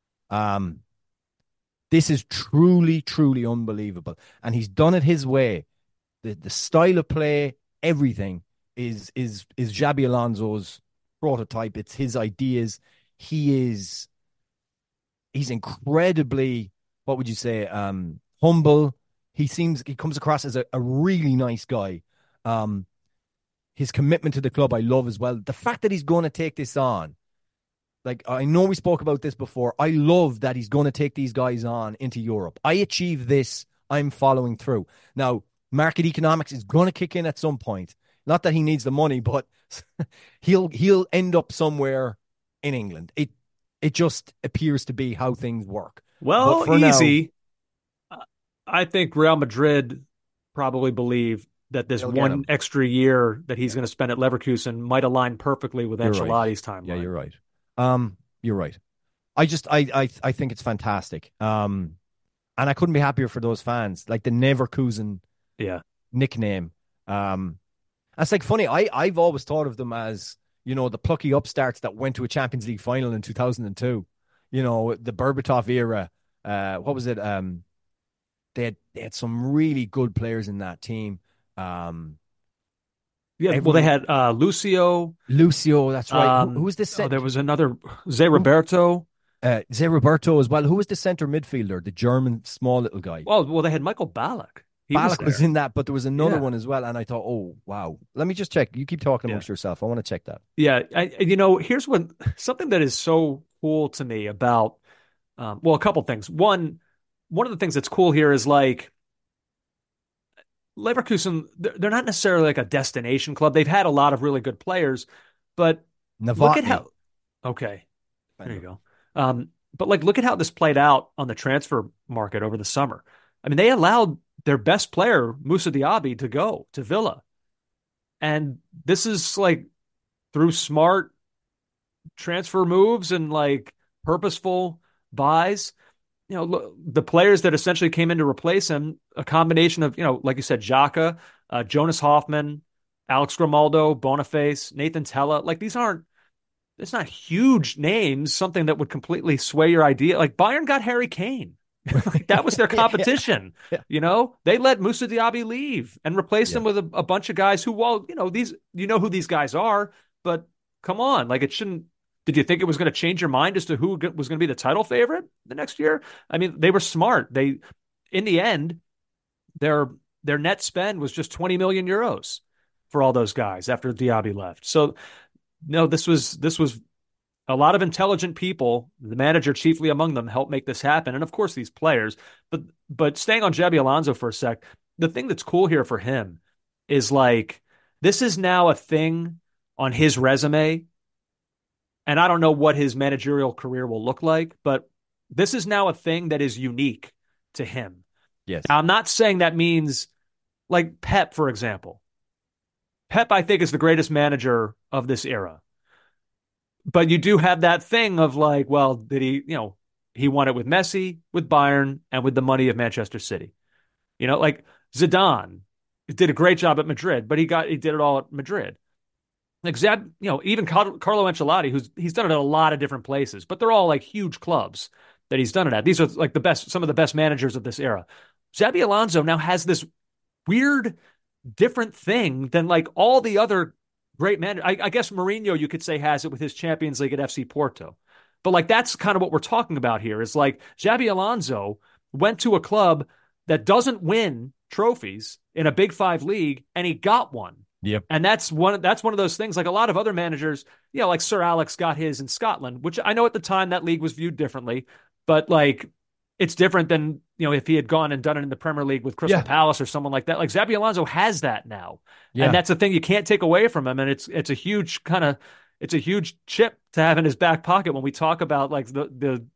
E: This is truly, truly unbelievable. And he's done it his way. The style of play, everything is Xabi Alonso's prototype. It's his ideas. He's incredibly, what would you say, humble. He comes across as a really nice guy. His commitment to the club, I love as well. The fact that he's going to take this on, like, I know we spoke about this before. I love that he's going to take these guys on into Europe. I achieve this. I'm following through. Now, market economics is going to kick in at some point. Not that he needs the money, but he'll end up somewhere in England. It just appears to be how things work.
D: Well, easy. Now, I think Real Madrid probably believe that this one extra year that he's going to spend at Leverkusen might align perfectly with Ancelotti's timeline.
E: Yeah, you're right. You're right. I think it's fantastic. And I couldn't be happier for those fans. Like the Neverkusen nickname. It's like funny. I've always thought of them as, the plucky upstarts that went to a Champions League final in 2002. The Berbatov era. What was it? They had some really good players in that team.
D: They had Lucio.
E: Lucio, that's right. Who was the
D: there was another, Zé Roberto.
E: Zé Roberto as well. Who was the center midfielder, the German small little guy?
D: Well, they had Michael Ballack.
E: Ballack was in that, but there was another one as well, and I thought, oh, wow. Let me just check. You keep talking amongst yourself. I want to check that.
D: Yeah, here's something that is so cool to me about, a couple things. One of the things that's cool here is like, Leverkusen, they're not necessarily like a destination club. They've had a lot of really good players, but look at how. Okay, there you go. But look at how this played out on the transfer market over the summer. I mean, they allowed their best player, Moussa Diaby, to go to Villa, and this is like through smart transfer moves and like purposeful buys. The players that essentially came in to replace him, a combination of, like you said, Xhaka, Jonas Hoffman, Alex Grimaldo, Boniface, Nathan Tella. Like it's not huge names, something that would completely sway your idea. Like Bayern got Harry Kane. That was their competition. Yeah. They let Moussa Diaby leave and replaced him with a bunch of guys who, who these guys are, but come on, like it shouldn't. Did you think it was going to change your mind as to who was going to be the title favorite the next year? I mean, they were smart. In the end, their net spend was just 20 million euros for all those guys after Diaby left. So, no, this was a lot of intelligent people. The manager, chiefly among them, helped make this happen, and of course these players. But staying on Xabi Alonso for a sec, the thing that's cool here for him is like this is now a thing on his resume. And I don't know what his managerial career will look like, but this is now a thing that is unique to him.
E: Yes.
D: Now, I'm not saying that means like Pep, for example. Pep, I think, is the greatest manager of this era. But you do have that thing of like, well, did he, he won it with Messi, with Bayern, and with the money of Manchester City. Like Zidane did a great job at Madrid, but he did it all at Madrid. Like even Carlo Ancelotti, he's done it at a lot of different places, but they're all like huge clubs that he's done it at. These are like some of the best managers of this era. Xabi Alonso now has this weird, different thing than like all the other great managers. I guess Mourinho, you could say, has it with his Champions League at FC Porto. But like that's kind of what we're talking about here is like Xabi Alonso went to a club that doesn't win trophies in a Big Five league, and he got one.
E: Yep.
D: And that's one of those things. Like a lot of other managers, like Sir Alex got his in Scotland, which I know at the time that league was viewed differently, but like it's different than, if he had gone and done it in the Premier League with Crystal Palace or someone like that. Like Xabi Alonso has that now. Yeah. And that's the thing you can't take away from him. And it's a huge chip to have in his back pocket when we talk about like the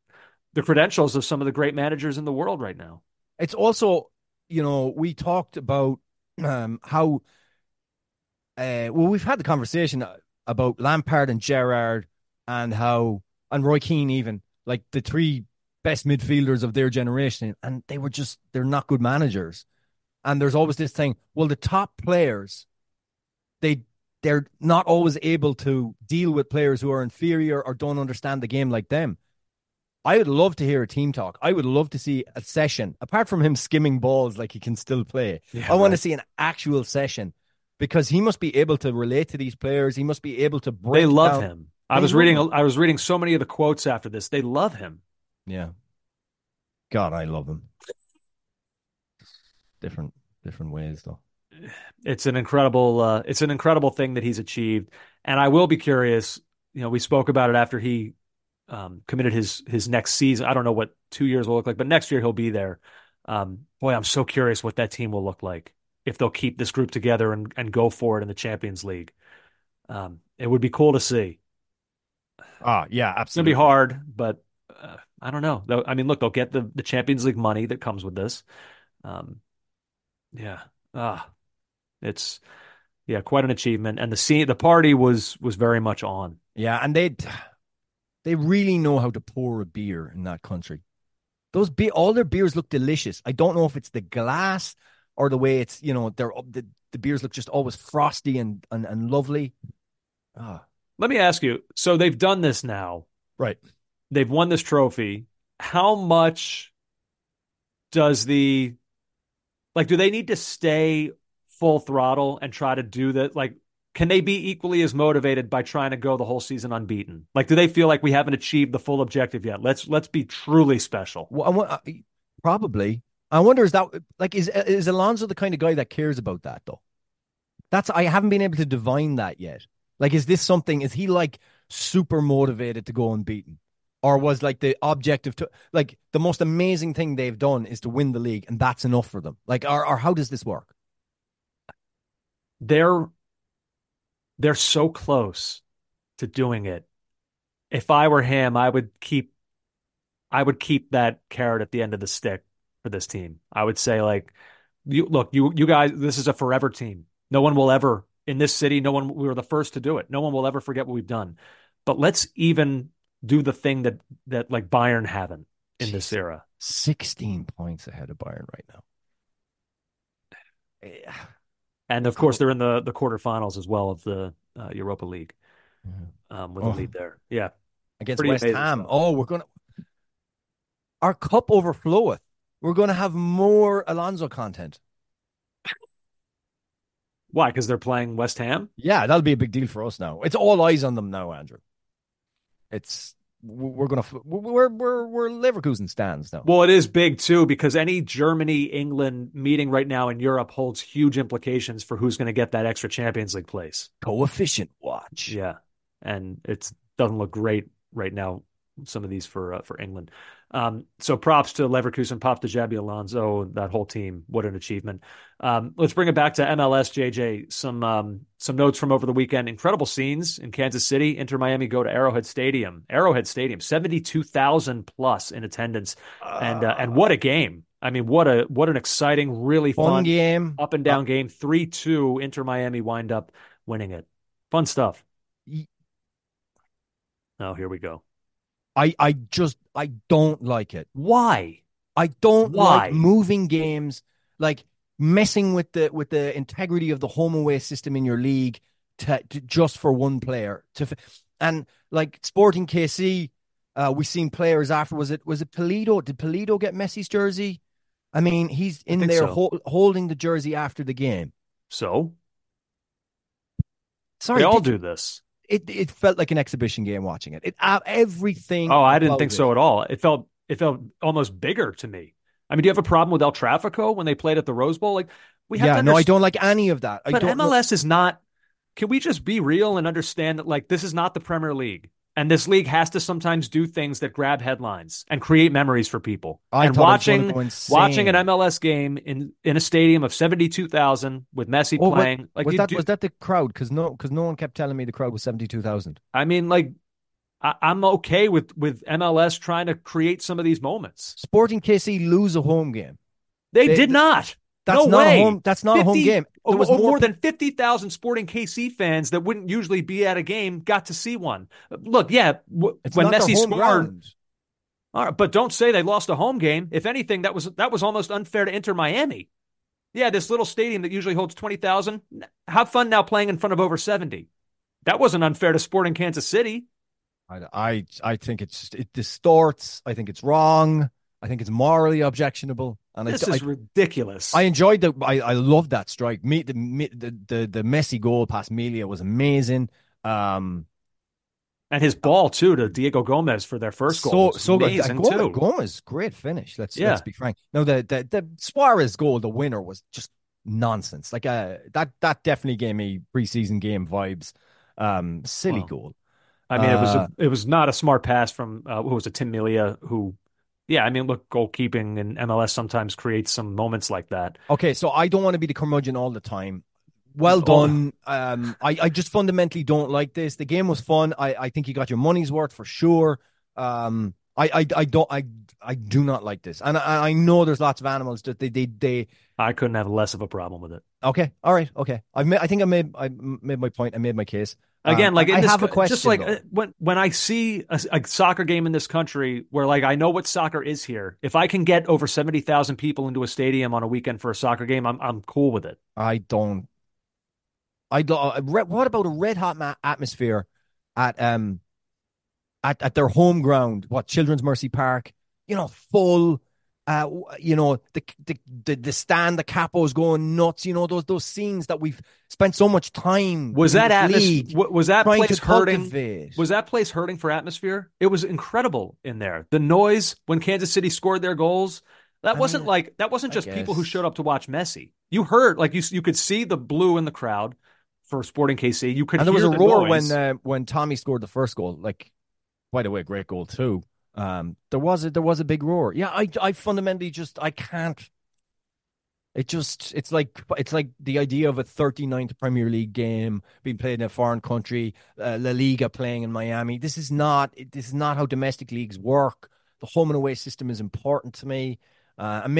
D: the credentials of some of the great managers in the world right now.
E: It's also, we talked about how, we've had the conversation about Lampard and Gerrard and Roy Keane even, like the three best midfielders of their generation, and they're not good managers. And there's always this thing, well, the top players, they're not always able to deal with players who are inferior or don't understand the game like them. I would love to hear a team talk. I would love to see a session, apart from him skimming balls like he can still play. I want to see an actual session, because he must be able to relate to these players. He must be able to break
D: They love
E: down.
D: him. I was reading so many of the quotes after this. They love him.
E: Yeah. God, I love him. Different ways though.
D: It's an incredible thing that he's achieved. And I will be curious, we spoke about it after he committed his next season. I don't know what 2 years will look like, but next year he'll be there. Boy, I'm so curious what that team will look like if they'll keep this group together and go for it in the Champions League. It would be cool to see.
E: Yeah, absolutely.
D: It's going to be hard, but I don't know. I mean, look, they'll get the Champions League money that comes with this. It's quite an achievement. And the party was very much on.
E: Yeah, and they really know how to pour a beer in that country. All their beers look delicious. I don't know if it's the glass or the way it's, the beers look just always frosty and lovely.
D: Let me ask you, so they've done this now.
E: Right.
D: They've won this trophy. How much does do they need to stay full throttle and try to do that? Like, can they be equally as motivated by trying to go the whole season unbeaten? Like, do they feel like we haven't achieved the full objective yet? Let's be truly special.
E: Well, probably. I wonder, is Alonso the kind of guy that cares about that though? I haven't been able to divine that yet. Like, is he like super motivated to go unbeaten? Or was like the objective the most amazing thing they've done is to win the league and that's enough for them? Like, or how does this work?
D: They're so close to doing it. If I were him, I would keep that carrot at the end of the stick for this team. I would say, like, you guys, this is a forever team. No one will ever in this city. We were the first to do it. No one will ever forget what we've done. But let's even do the thing that like Bayern haven't in this era.
E: 16 points ahead of Bayern right now.
D: Yeah. And of course, they're in the quarterfinals as well of the Europa League with a lead there. Yeah.
E: Against West Ham. Our cup overfloweth. We're going to have more Alonso content.
D: Why? Because they're playing West Ham?
E: Yeah, that'll be a big deal for us now. It's all eyes on them now, Andrew. We're Leverkusen stands now.
D: Well, it is big too, because any Germany-England meeting right now in Europe holds huge implications for who's going to get that extra Champions League place.
E: Coefficient watch.
D: Yeah, and it doesn't look great right now. Some of these for England. So props to Leverkusen, props to Xabi Alonso, that whole team. What an achievement. Let's bring it back to MLS, JJ. Some notes from over the weekend. Incredible scenes in Kansas City. Inter Miami go to Arrowhead Stadium, 72,000 plus in attendance. And what a game. I mean, what an exciting, really fun
E: game.
D: Up and down game. 3-2, Inter Miami wind up winning it. Fun stuff. Oh, here we go.
E: I don't like it.
D: Why?
E: I don't like moving games, like messing with the integrity of the home away system in your league to just for one player. And like Sporting KC, we've seen players after. Was it Pulido? Did Pulido get Messi's jersey? I mean, he's in there holding the jersey after the game.
D: So?
E: Sorry,
D: they all do this.
E: It felt like an exhibition game watching it. Everything.
D: Oh, I didn't think so at all. It felt almost bigger to me. I mean, do you have a problem with El Trafico when they played at the Rose Bowl? Like,
E: I don't like any of that.
D: But MLS is not. Can we just be real and understand that, like, this is not the Premier League, and this league has to sometimes do things that grab headlines and create memories for people. And watching an MLS game in a stadium of 72,000 with Messi playing,
E: was that the crowd? Because no one kept telling me the crowd was 72,000.
D: I mean, like, I'm okay with MLS trying to create some of these moments.
E: Sporting KC lose a home game.
D: They did not.
E: That's
D: no
E: not
D: way.
E: a home. That's not 50, a home game.
D: There was more than 50,000 Sporting KC fans that wouldn't usually be at a game got to see one. Look, yeah, when Messi scored.
E: Ground.
D: All right, but don't say they lost a home game. If anything, that was almost unfair to Inter Miami. Yeah, this little stadium that usually holds 20,000. Have fun now playing in front of over 70. That wasn't unfair to Sporting Kansas City.
E: I think it distorts. I think it's wrong. I think it's morally objectionable. And
D: this is ridiculous.
E: I enjoyed that. I loved that strike. The Messi goal past Melia was amazing.
D: And his ball too to Diego Gomez for their first goal. So amazing too.
E: Gomez, great finish. Let's be frank. No, the Suarez goal, the winner, was just nonsense. Like that definitely gave me preseason game vibes. Silly goal.
D: I mean, it was not a smart pass from who was it, Tim Melia, who. Yeah, I mean, look, goalkeeping in MLS sometimes creates some moments like that.
E: Okay, so I don't want to be the curmudgeon all the time. Well done. I just fundamentally don't like this. The game was fun. I think you got your money's worth for sure. I do not like this, and I know there's lots of animals that they.
D: I couldn't have less of a problem with it.
E: Okay, all right, okay. I made my point. I made my case.
D: Again, like
E: I have a question.
D: Just like when I see a soccer game in this country, where like I know what soccer is here. If I can get over 70,000 people into a stadium on a weekend for a soccer game, I'm cool with it.
E: I don't. What about a red hot atmosphere at their home ground? What, Children's Mercy Park? Full. The stand, the capos going nuts. Those scenes that we've spent so much time.
D: Was that place hurting? Was that place hurting for atmosphere? It was incredible in there. The noise when Kansas City scored their goals. That wasn't just people who showed up to watch Messi. You heard, like you could see the blue in the crowd for Sporting KC. You could. And
E: there was
D: a
E: roar when Tommy scored the first goal. Like, by the way, great goal too. There was a big roar. Yeah, I fundamentally I can't. It's like the idea of a 39th Premier League game being played in a foreign country, La Liga playing in Miami. This is not how domestic leagues work. The home and away system is important to me. And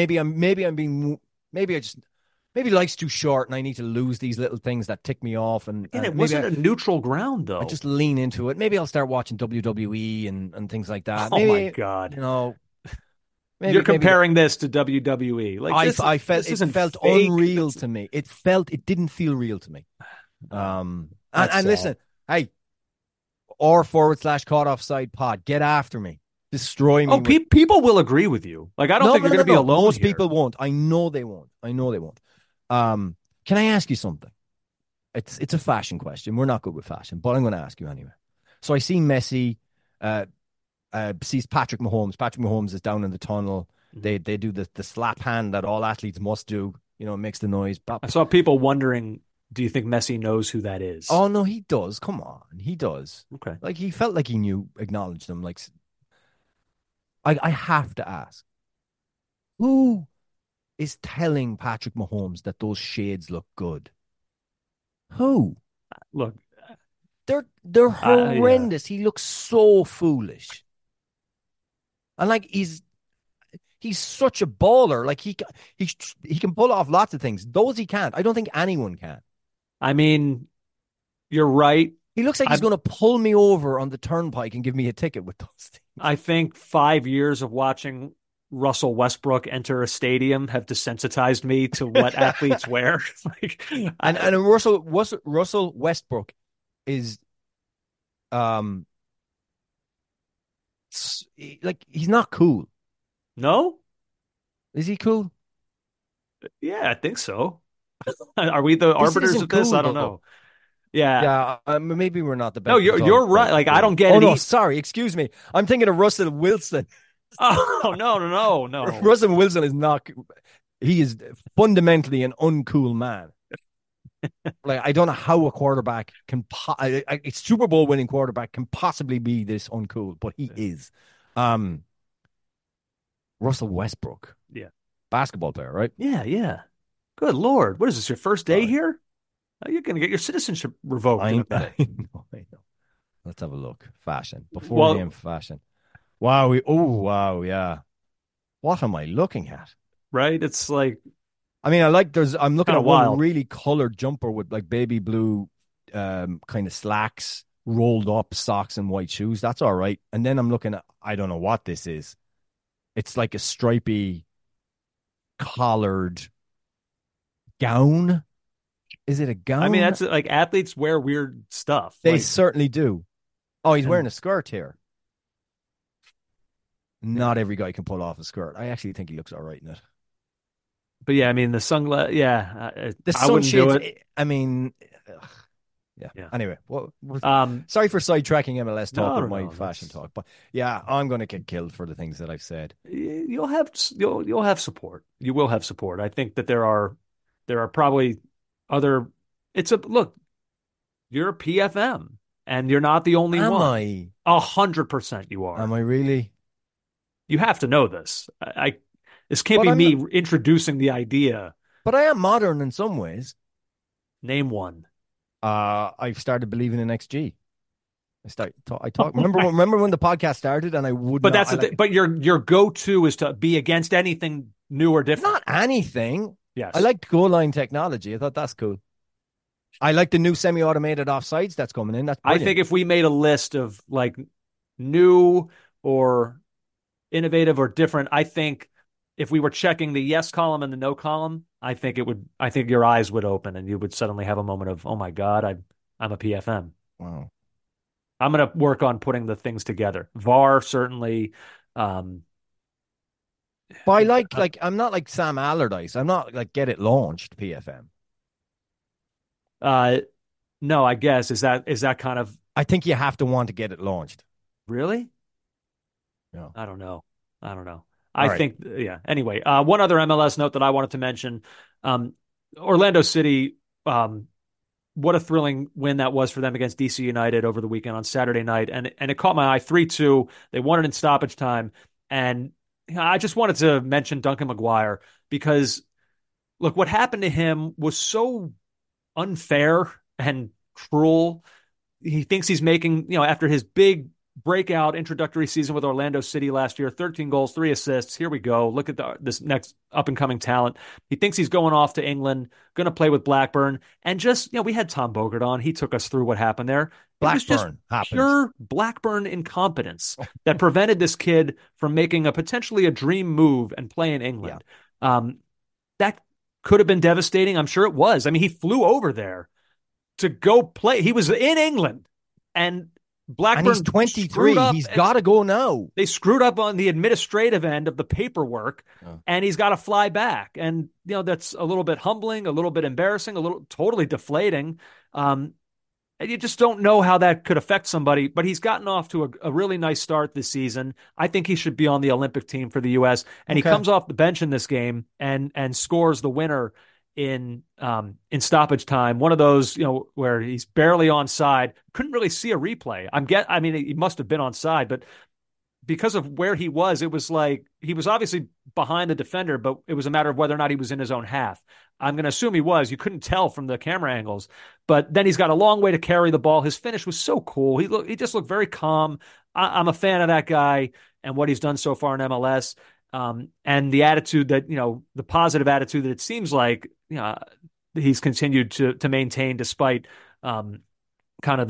E: maybe life's too short and I need to lose these little things that tick me off. And
D: it wasn't a neutral ground, though.
E: I just lean into it. Maybe I'll start watching WWE and things like that.
D: Oh, my God. You're comparing this to WWE. Like
E: it felt unreal to me. It didn't feel real to me. And listen, hey, /caught offside pod, get after me. Destroy me.
D: Oh, people will agree with you. Like, I don't think you're going to be alone.
E: Most people won't. I know they won't. Can I ask you something? It's a fashion question. We're not good with fashion, but I'm going to ask you anyway. So I see Messi sees Patrick Mahomes. Patrick Mahomes is down in the tunnel. They do the slap hand that all athletes must do. It makes the noise.
D: I saw people wondering, do you think Messi knows who that is?
E: Oh, no, he does. Come on. He does.
D: Okay.
E: Like, he felt like he acknowledged them. Like, I have to ask, who is telling Patrick Mahomes that those shades look good? Who?
D: Look,
E: they're horrendous. He looks so foolish, and like he's such a baller. Like he can pull off lots of things. Those he can't. I don't think anyone can.
D: I mean, you're right.
E: He looks like he's going to pull me over on the turnpike and give me a ticket with those things.
D: I think 5 years of watching Russell Westbrook enter a stadium have desensitized me to what athletes wear.
E: And Russell Westbrook is, like, he's not cool.
D: No?
E: Is he cool?
D: Yeah, I think so. Are we the arbiters of this? Cool, I don't know. Yeah.
E: Maybe we're not the best.
D: No, you're right. Like, I don't get it.
E: No, sorry. Excuse me. I'm thinking of Russell Wilson.
D: Oh, no.
E: Russell Wilson is not. He is fundamentally an uncool man. Like, I don't know how a quarterback can. A Super Bowl winning quarterback can possibly be this uncool, but he is. Russell Westbrook.
D: Yeah.
E: Basketball player, right?
D: Yeah. Good Lord. What is this, your first day here? You're going to get your citizenship revoked.
E: I know. Let's have a look. Fashion. Before game fashion. Wow. Wow. Yeah. What am I looking at?
D: Right? It's like,
E: I mean, I'm looking at
D: wild.
E: one really colored jumper with like baby blue kind of slacks, rolled up socks and white shoes. That's all right. And then I'm looking at, I don't know what this is. It's like a stripy collared gown. Is it a gown?
D: I mean, that's like athletes wear weird stuff.
E: They certainly do. Oh, he's wearing a skirt here. Not every guy can pull off a skirt. I actually think he looks all right in it.
D: But yeah, I mean, the sunglass,
E: the
D: I wouldn't do it.
E: I mean, yeah. Anyway, sorry for sidetracking MLS talk with my fashion talk, but yeah, I'm going to get killed for the things that I've said.
D: You'll have support. You will have support. I think that there are probably other. Look, you're a PFM, and you're not the only one.
E: Am I?
D: 100% you are.
E: Am I really?
D: You have to know this. This can't be me introducing the idea.
E: But I am modern in some ways.
D: Name one.
E: I've started believing in XG. Remember when the podcast started and I would.
D: But that's the thing. But your go-to is to be against anything new or different.
E: Not anything.
D: Yes.
E: I liked goal line technology. I thought that's cool. I like the new semi-automated offsides that's coming in. That's brilliant.
D: I think if we made a list of like new or innovative or different, I think if we were checking the yes column and the no column, I think your eyes would open and you would suddenly have a moment of, oh my God, I'm a PFM.
E: Wow.
D: I'm going to work on putting the things together. VAR certainly.
E: But I like I'm not like Sam Allardyce. I'm not like get it launched PFM.
D: No, I guess is that kind of.
E: I think you have to want to get it launched.
D: Really?
E: No.
D: I don't know. I think, yeah. Anyway, one other MLS note that I wanted to mention, Orlando City, what a thrilling win that was for them against DC United over the weekend on Saturday night. And it caught my eye 3-2. They won it in stoppage time. And I just wanted to mention Duncan McGuire because, look, what happened to him was so unfair and cruel. He thinks he's making, after his big breakout introductory season with Orlando City last year, 13 goals, 3 assists. Here we go. Look at this next up-and-coming talent. He thinks he's going off to England, going to play with Blackburn. And just, we had Tom Bogert on. He took us through what happened there. It was just pure Blackburn incompetence that prevented this kid from making potentially a dream move and play in England. Yeah. That could have been devastating. I'm sure it was. I mean, he flew over there to go play. He was in England, and Blackburn,
E: and he's 23. He's got to go now.
D: They screwed up on the administrative end of the paperwork, and he's got to fly back. And, that's a little bit humbling, a little bit embarrassing, a little totally deflating. And you just don't know how that could affect somebody. But he's gotten off to a really nice start this season. I think he should be on the Olympic team for the U.S. And he comes off the bench in this game and scores the winner in stoppage time. One of those, where he's barely onside. Couldn't really see a replay. I mean, he must have been onside, but because of where he was, it was like he was obviously behind the defender, but it was a matter of whether or not he was in his own half. I'm going to assume he was. You couldn't tell from the camera angles, but then he's got a long way to carry the ball. His finish was so cool. He just looked very calm. I'm a fan of that guy and what he's done so far in MLS. And the attitude that, the positive attitude that it seems like, he's continued to maintain despite kind of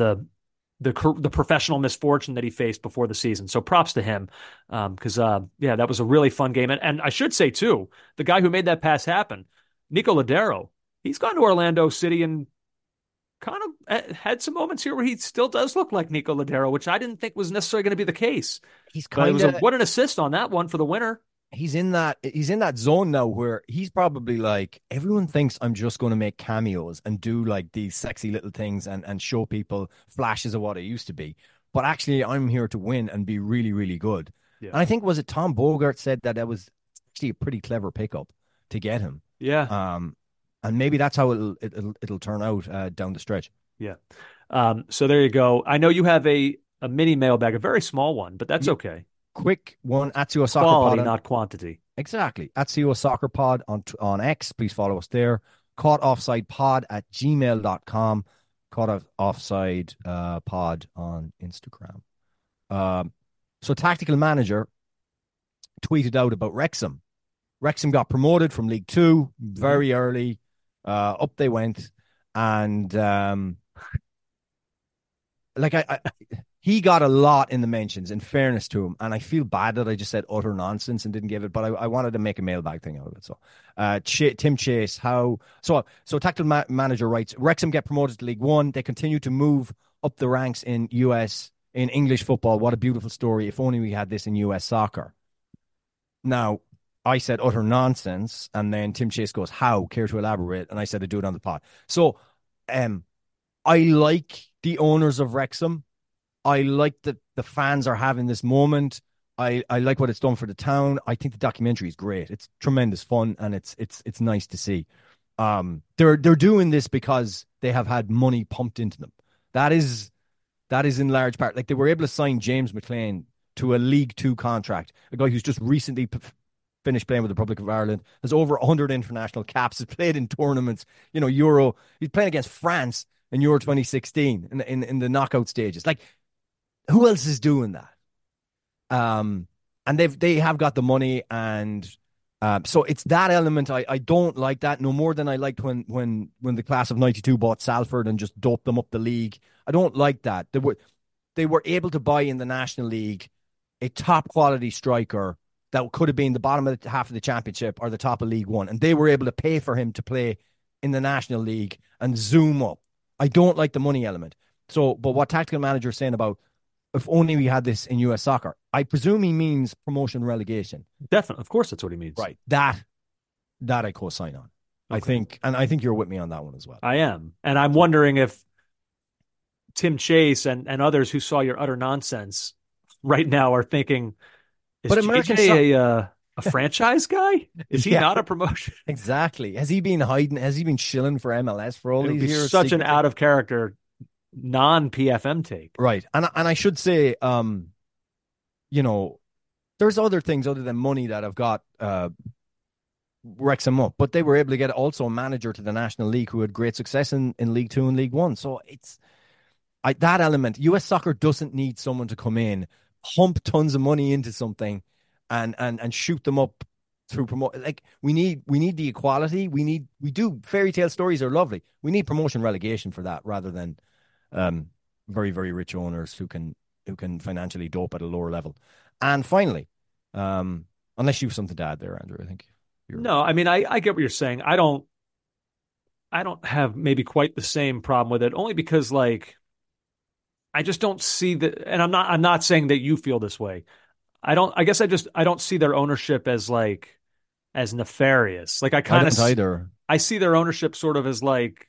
D: the professional misfortune that he faced before the season. So props to him because, that was a really fun game. And I should say, too, the guy who made that pass happen, Nico Lodeiro, he's gone to Orlando City and kind of had some moments here where he still does look like Nico Lodeiro, which I didn't think was necessarily going to be the case. What an assist on that one for the winner.
E: He's in that zone now where he's probably like, everyone thinks I'm just going to make cameos and do like these sexy little things and show people flashes of what I used to be. But actually, I'm here to win and be really, really good. Yeah. And I think, was it Tom Bogert said that was actually a pretty clever pickup to get him.
D: Yeah.
E: And maybe that's how it'll turn out down the stretch.
D: Yeah. So there you go. I know you have a mini mailbag, a very small one, but that's okay.
E: Quick one at CO Soccer
D: Quality,
E: Pod.
D: not quantity.
E: Exactly. At CO Soccer Pod on X. Please follow us there. CaughtOffsidePod@gmail.com. Caught Offside pod on Instagram. So Tactical Manager tweeted out about Wrexham. Wrexham got promoted from League Two very early. Up they went, and he got a lot in the mentions, in fairness to him, and I feel bad that I just said utter nonsense and didn't give it, but I wanted to make a mailbag thing out of it. So, Tim Chase, so Tactical Manager writes, Wrexham get promoted to League One. They continue to move up the ranks in English football. What a beautiful story. If only we had this in US soccer. Now, I said utter nonsense, and then Tim Chase goes, how? Care to elaborate? And I said, I do it on the pod. So, I like the owners of Wrexham. I like that the fans are having this moment. I like what it's done for the town. I think the documentary is great. It's tremendous fun, and it's nice to see. They're doing this because they have had money pumped into them. That is in large part. Like, they were able to sign James McLean to a League Two contract, a guy who's just recently finished playing with the Republic of Ireland, has over 100 international caps, has played in tournaments, Euro. He's playing against France in Euro 2016 in the knockout stages. Like, who else is doing that? And they have got the money, and so it's that element. I don't like that no more than I liked when the class of '92 bought Salford and just doped them up the league. I don't like that. They were able to buy in the National League a top quality striker that could have been the bottom of half of the Championship or the top of League One, and they were able to pay for him to play in the National League and zoom up. I don't like the money element. So, but what Tactical Manager is saying about, if only we had this in US soccer, I presume he means promotion relegation.
D: Definitely. Of course, that's what he means.
E: Right. That I co-sign on. Okay. I think you're with me on that one as well.
D: I am. And I'm wondering if Tim Chase and others who saw your utter nonsense right now are thinking, is JJ a franchise guy? Is he not a promotion?
E: Exactly. Has he been hiding? Has he been shilling for MLS for all these years?
D: Such an out of character non-PFM take.
E: Right. And I should say, there's other things other than money that have got Wrexham up, but they were able to get also a manager to the National League who had great success in League Two and League One. So that element, US soccer doesn't need someone to come in, pump tons of money into something and shoot them up through promote. Like, we need the equality. We do fairy tale stories are lovely. We need promotion relegation for that, rather than very, very rich owners who can financially dope at a lower level. And finally, unless you have something to add there, Andrew, I think
D: no. I mean, I get what you're saying. I don't have maybe quite the same problem with it, only because, like, I just don't see that. And I'm not saying that you feel this way. I don't see their ownership as nefarious. Like, I kind of
E: either.
D: I see their ownership sort of as like,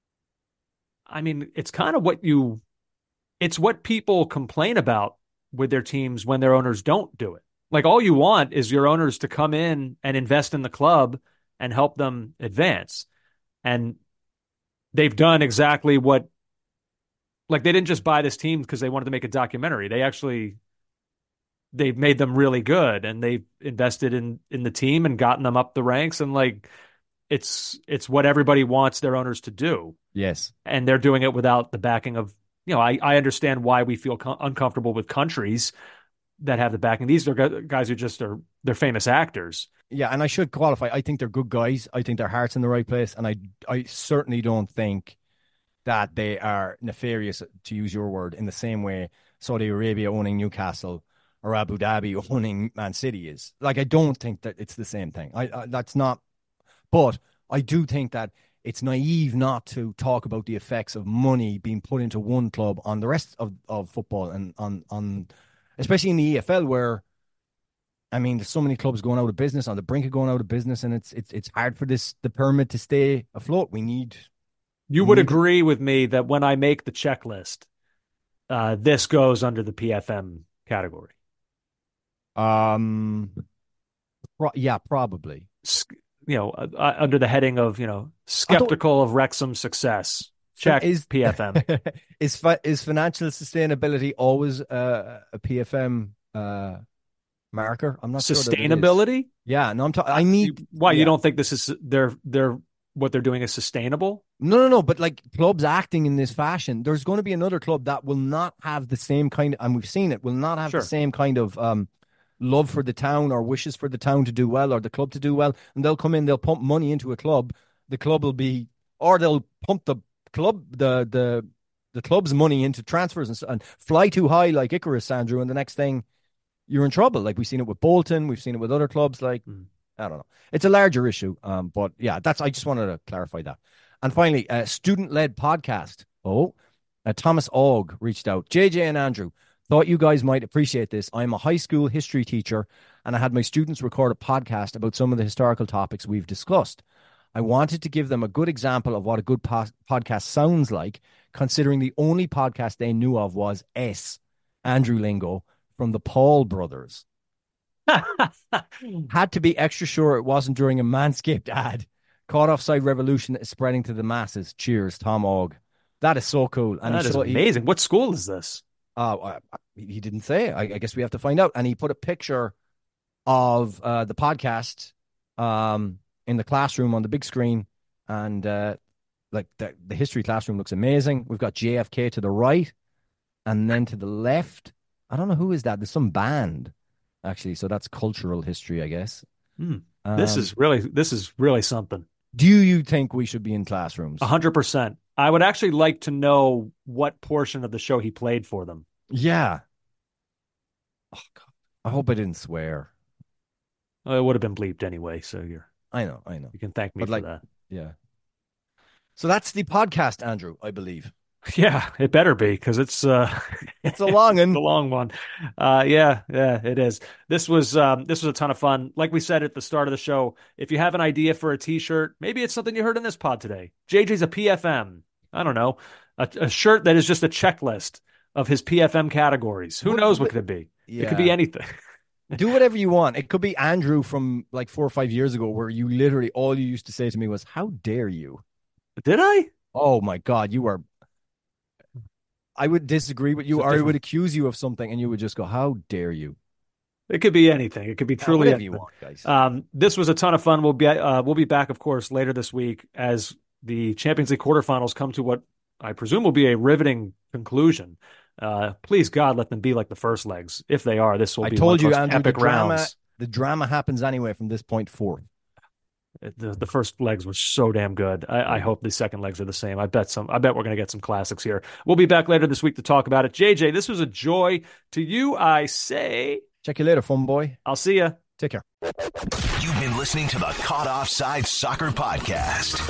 D: I mean, it's kind of it's what people complain about with their teams when their owners don't do it. Like, all you want is your owners to come in and invest in the club and help them advance. And they've done exactly what, like, they didn't just buy this team because they wanted to make a documentary. They've made them really good, and they've invested in the team and gotten them up the ranks. And, like, it's what everybody wants their owners to do.
E: Yes. And
D: they're doing it without the backing of, I understand why we feel uncomfortable with countries that have the backing. These are guys who just they're famous actors.
E: Yeah. And I should qualify. I think they're good guys. I think their heart's in the right place. And I certainly don't think that they are nefarious, to use your word, in the same way Saudi Arabia owning Newcastle or Abu Dhabi owning Man City is. Like, I don't think that it's the same thing. That's not. But I do think that it's naive not to talk about the effects of money being put into one club on the rest of football, and on especially in the EFL, where, I mean, there's so many clubs going out of business, on the brink of going out of business, and it's hard for the pyramid to stay afloat. You
D: would agree with me that when I make the checklist, this goes under the PFM category.
E: Yeah, probably.
D: Under the heading of, skeptical of Wrexham's success. Check PFM.
E: Is financial sustainability always a PFM marker? I'm not
D: sustainability.
E: Sure. Yeah, no, I need.
D: Why, you don't think this is their what they're doing is sustainable.
E: No. But like clubs acting in this fashion, there's going to be another club that will not have the same kind of, and we've seen it, will not have the same kind of love for the town or wishes for the town to do well or the club to do well. And they'll come in, they'll pump money into a club. The club will be, or they'll pump the club, the club's money into transfers and fly too high like Icarus, Andrew, and the next thing you're in trouble. Like we've seen it with Bolton, we've seen it with other clubs. Like I don't know, it's a larger issue. But yeah, I just wanted to clarify that. And finally, student-led podcast. Thomas Ogg reached out. JJ and Andrew, thought you guys might appreciate this. I'm a high school history teacher, and I had my students record a podcast about some of the historical topics we've discussed. I wanted to give them a good example of what a good podcast sounds like, considering the only podcast they knew of was Andrew Lingo, from the Paul brothers. Had to be extra sure it wasn't during a Manscaped ad. Caught Offside revolution is spreading to the masses. Cheers, Tom Ogg. That is so cool.
D: And that is amazing. What school is this?
E: He didn't say. I guess we have to find out. And he put a picture of the podcast in the classroom on the big screen, and like the history classroom looks amazing. We've got JFK to the right, and then to the left, I don't know who is that. There's some band, actually. So that's cultural history, I guess.
D: This is really something.
E: Do you think we should be in classrooms?
D: 100%. I would actually like to know what portion of the show he played for them.
E: Yeah. Oh God, I hope I didn't swear.
D: It would have been bleeped anyway. So
E: I know.
D: You can thank me for that.
E: Yeah. So that's the podcast, Andrew, I believe.
D: Yeah, it better be, because it's a long one. It's a long one. Yeah, it is. This was a ton of fun. Like we said at the start of the show, if you have an idea for a t-shirt, maybe it's something you heard in this pod today. JJ's a PFM. I don't know, a shirt that is just a checklist of his PFM categories. Who knows what could it be? Yeah. It could be anything.
E: Do whatever you want. It could be Andrew from like 4 or 5 years ago, where you literally, all you used to say to me was, "How dare you?"
D: Did I?
E: Oh my God, you are. I would disagree with you, or I would accuse you of something, and you would just go, "How dare you?"
D: It could be anything. It could be truly
E: whatever you want, guys.
D: This was a ton of fun. We'll be back, of course, later this week as the Champions League quarterfinals come to what I presume will be a riveting conclusion. Please God, let them be like the first legs. If they are, this will be one of those epic rounds.
E: The drama happens anyway from this point forward.
D: The first legs were so damn good. I hope the second legs are the same. I bet we're going to get some classics here. We'll be back later this week to talk about it. JJ, this was a joy. To you, I say...
E: Check you later, fun boy.
D: I'll see you.
E: Take care.
C: You've been listening to the Caught Offside Soccer Podcast.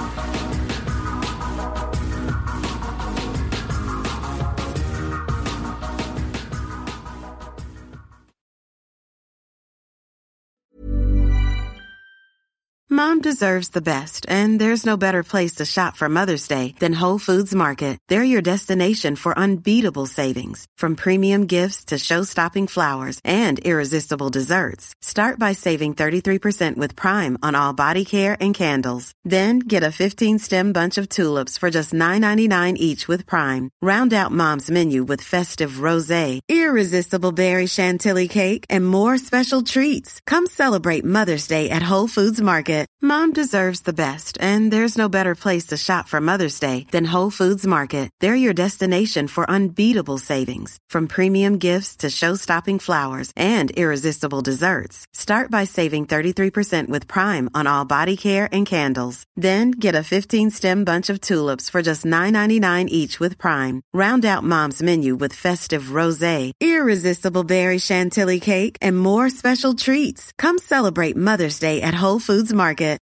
A: Mom deserves the best, and there's no better place to shop for Mother's Day than Whole Foods Market. They're your destination for unbeatable savings, from premium gifts to show-stopping flowers and irresistible desserts. Start by saving 33% with Prime on all body care and candles. Then get a 15-stem bunch of tulips for just $9.99 each with Prime. Round out Mom's menu with festive rosé, irresistible berry chantilly cake, and more special treats. Come celebrate Mother's Day at Whole Foods Market. Mom deserves the best, and there's no better place to shop for Mother's Day than Whole Foods Market. They're your destination for unbeatable savings, from premium gifts to show-stopping flowers and irresistible desserts. Start by saving 33% with Prime on all body care and candles. Then get a 15-stem bunch of tulips for just $9.99 each with Prime. Round out Mom's menu with festive rosé, irresistible berry chantilly cake, and more special treats. Come celebrate Mother's Day at Whole Foods Market.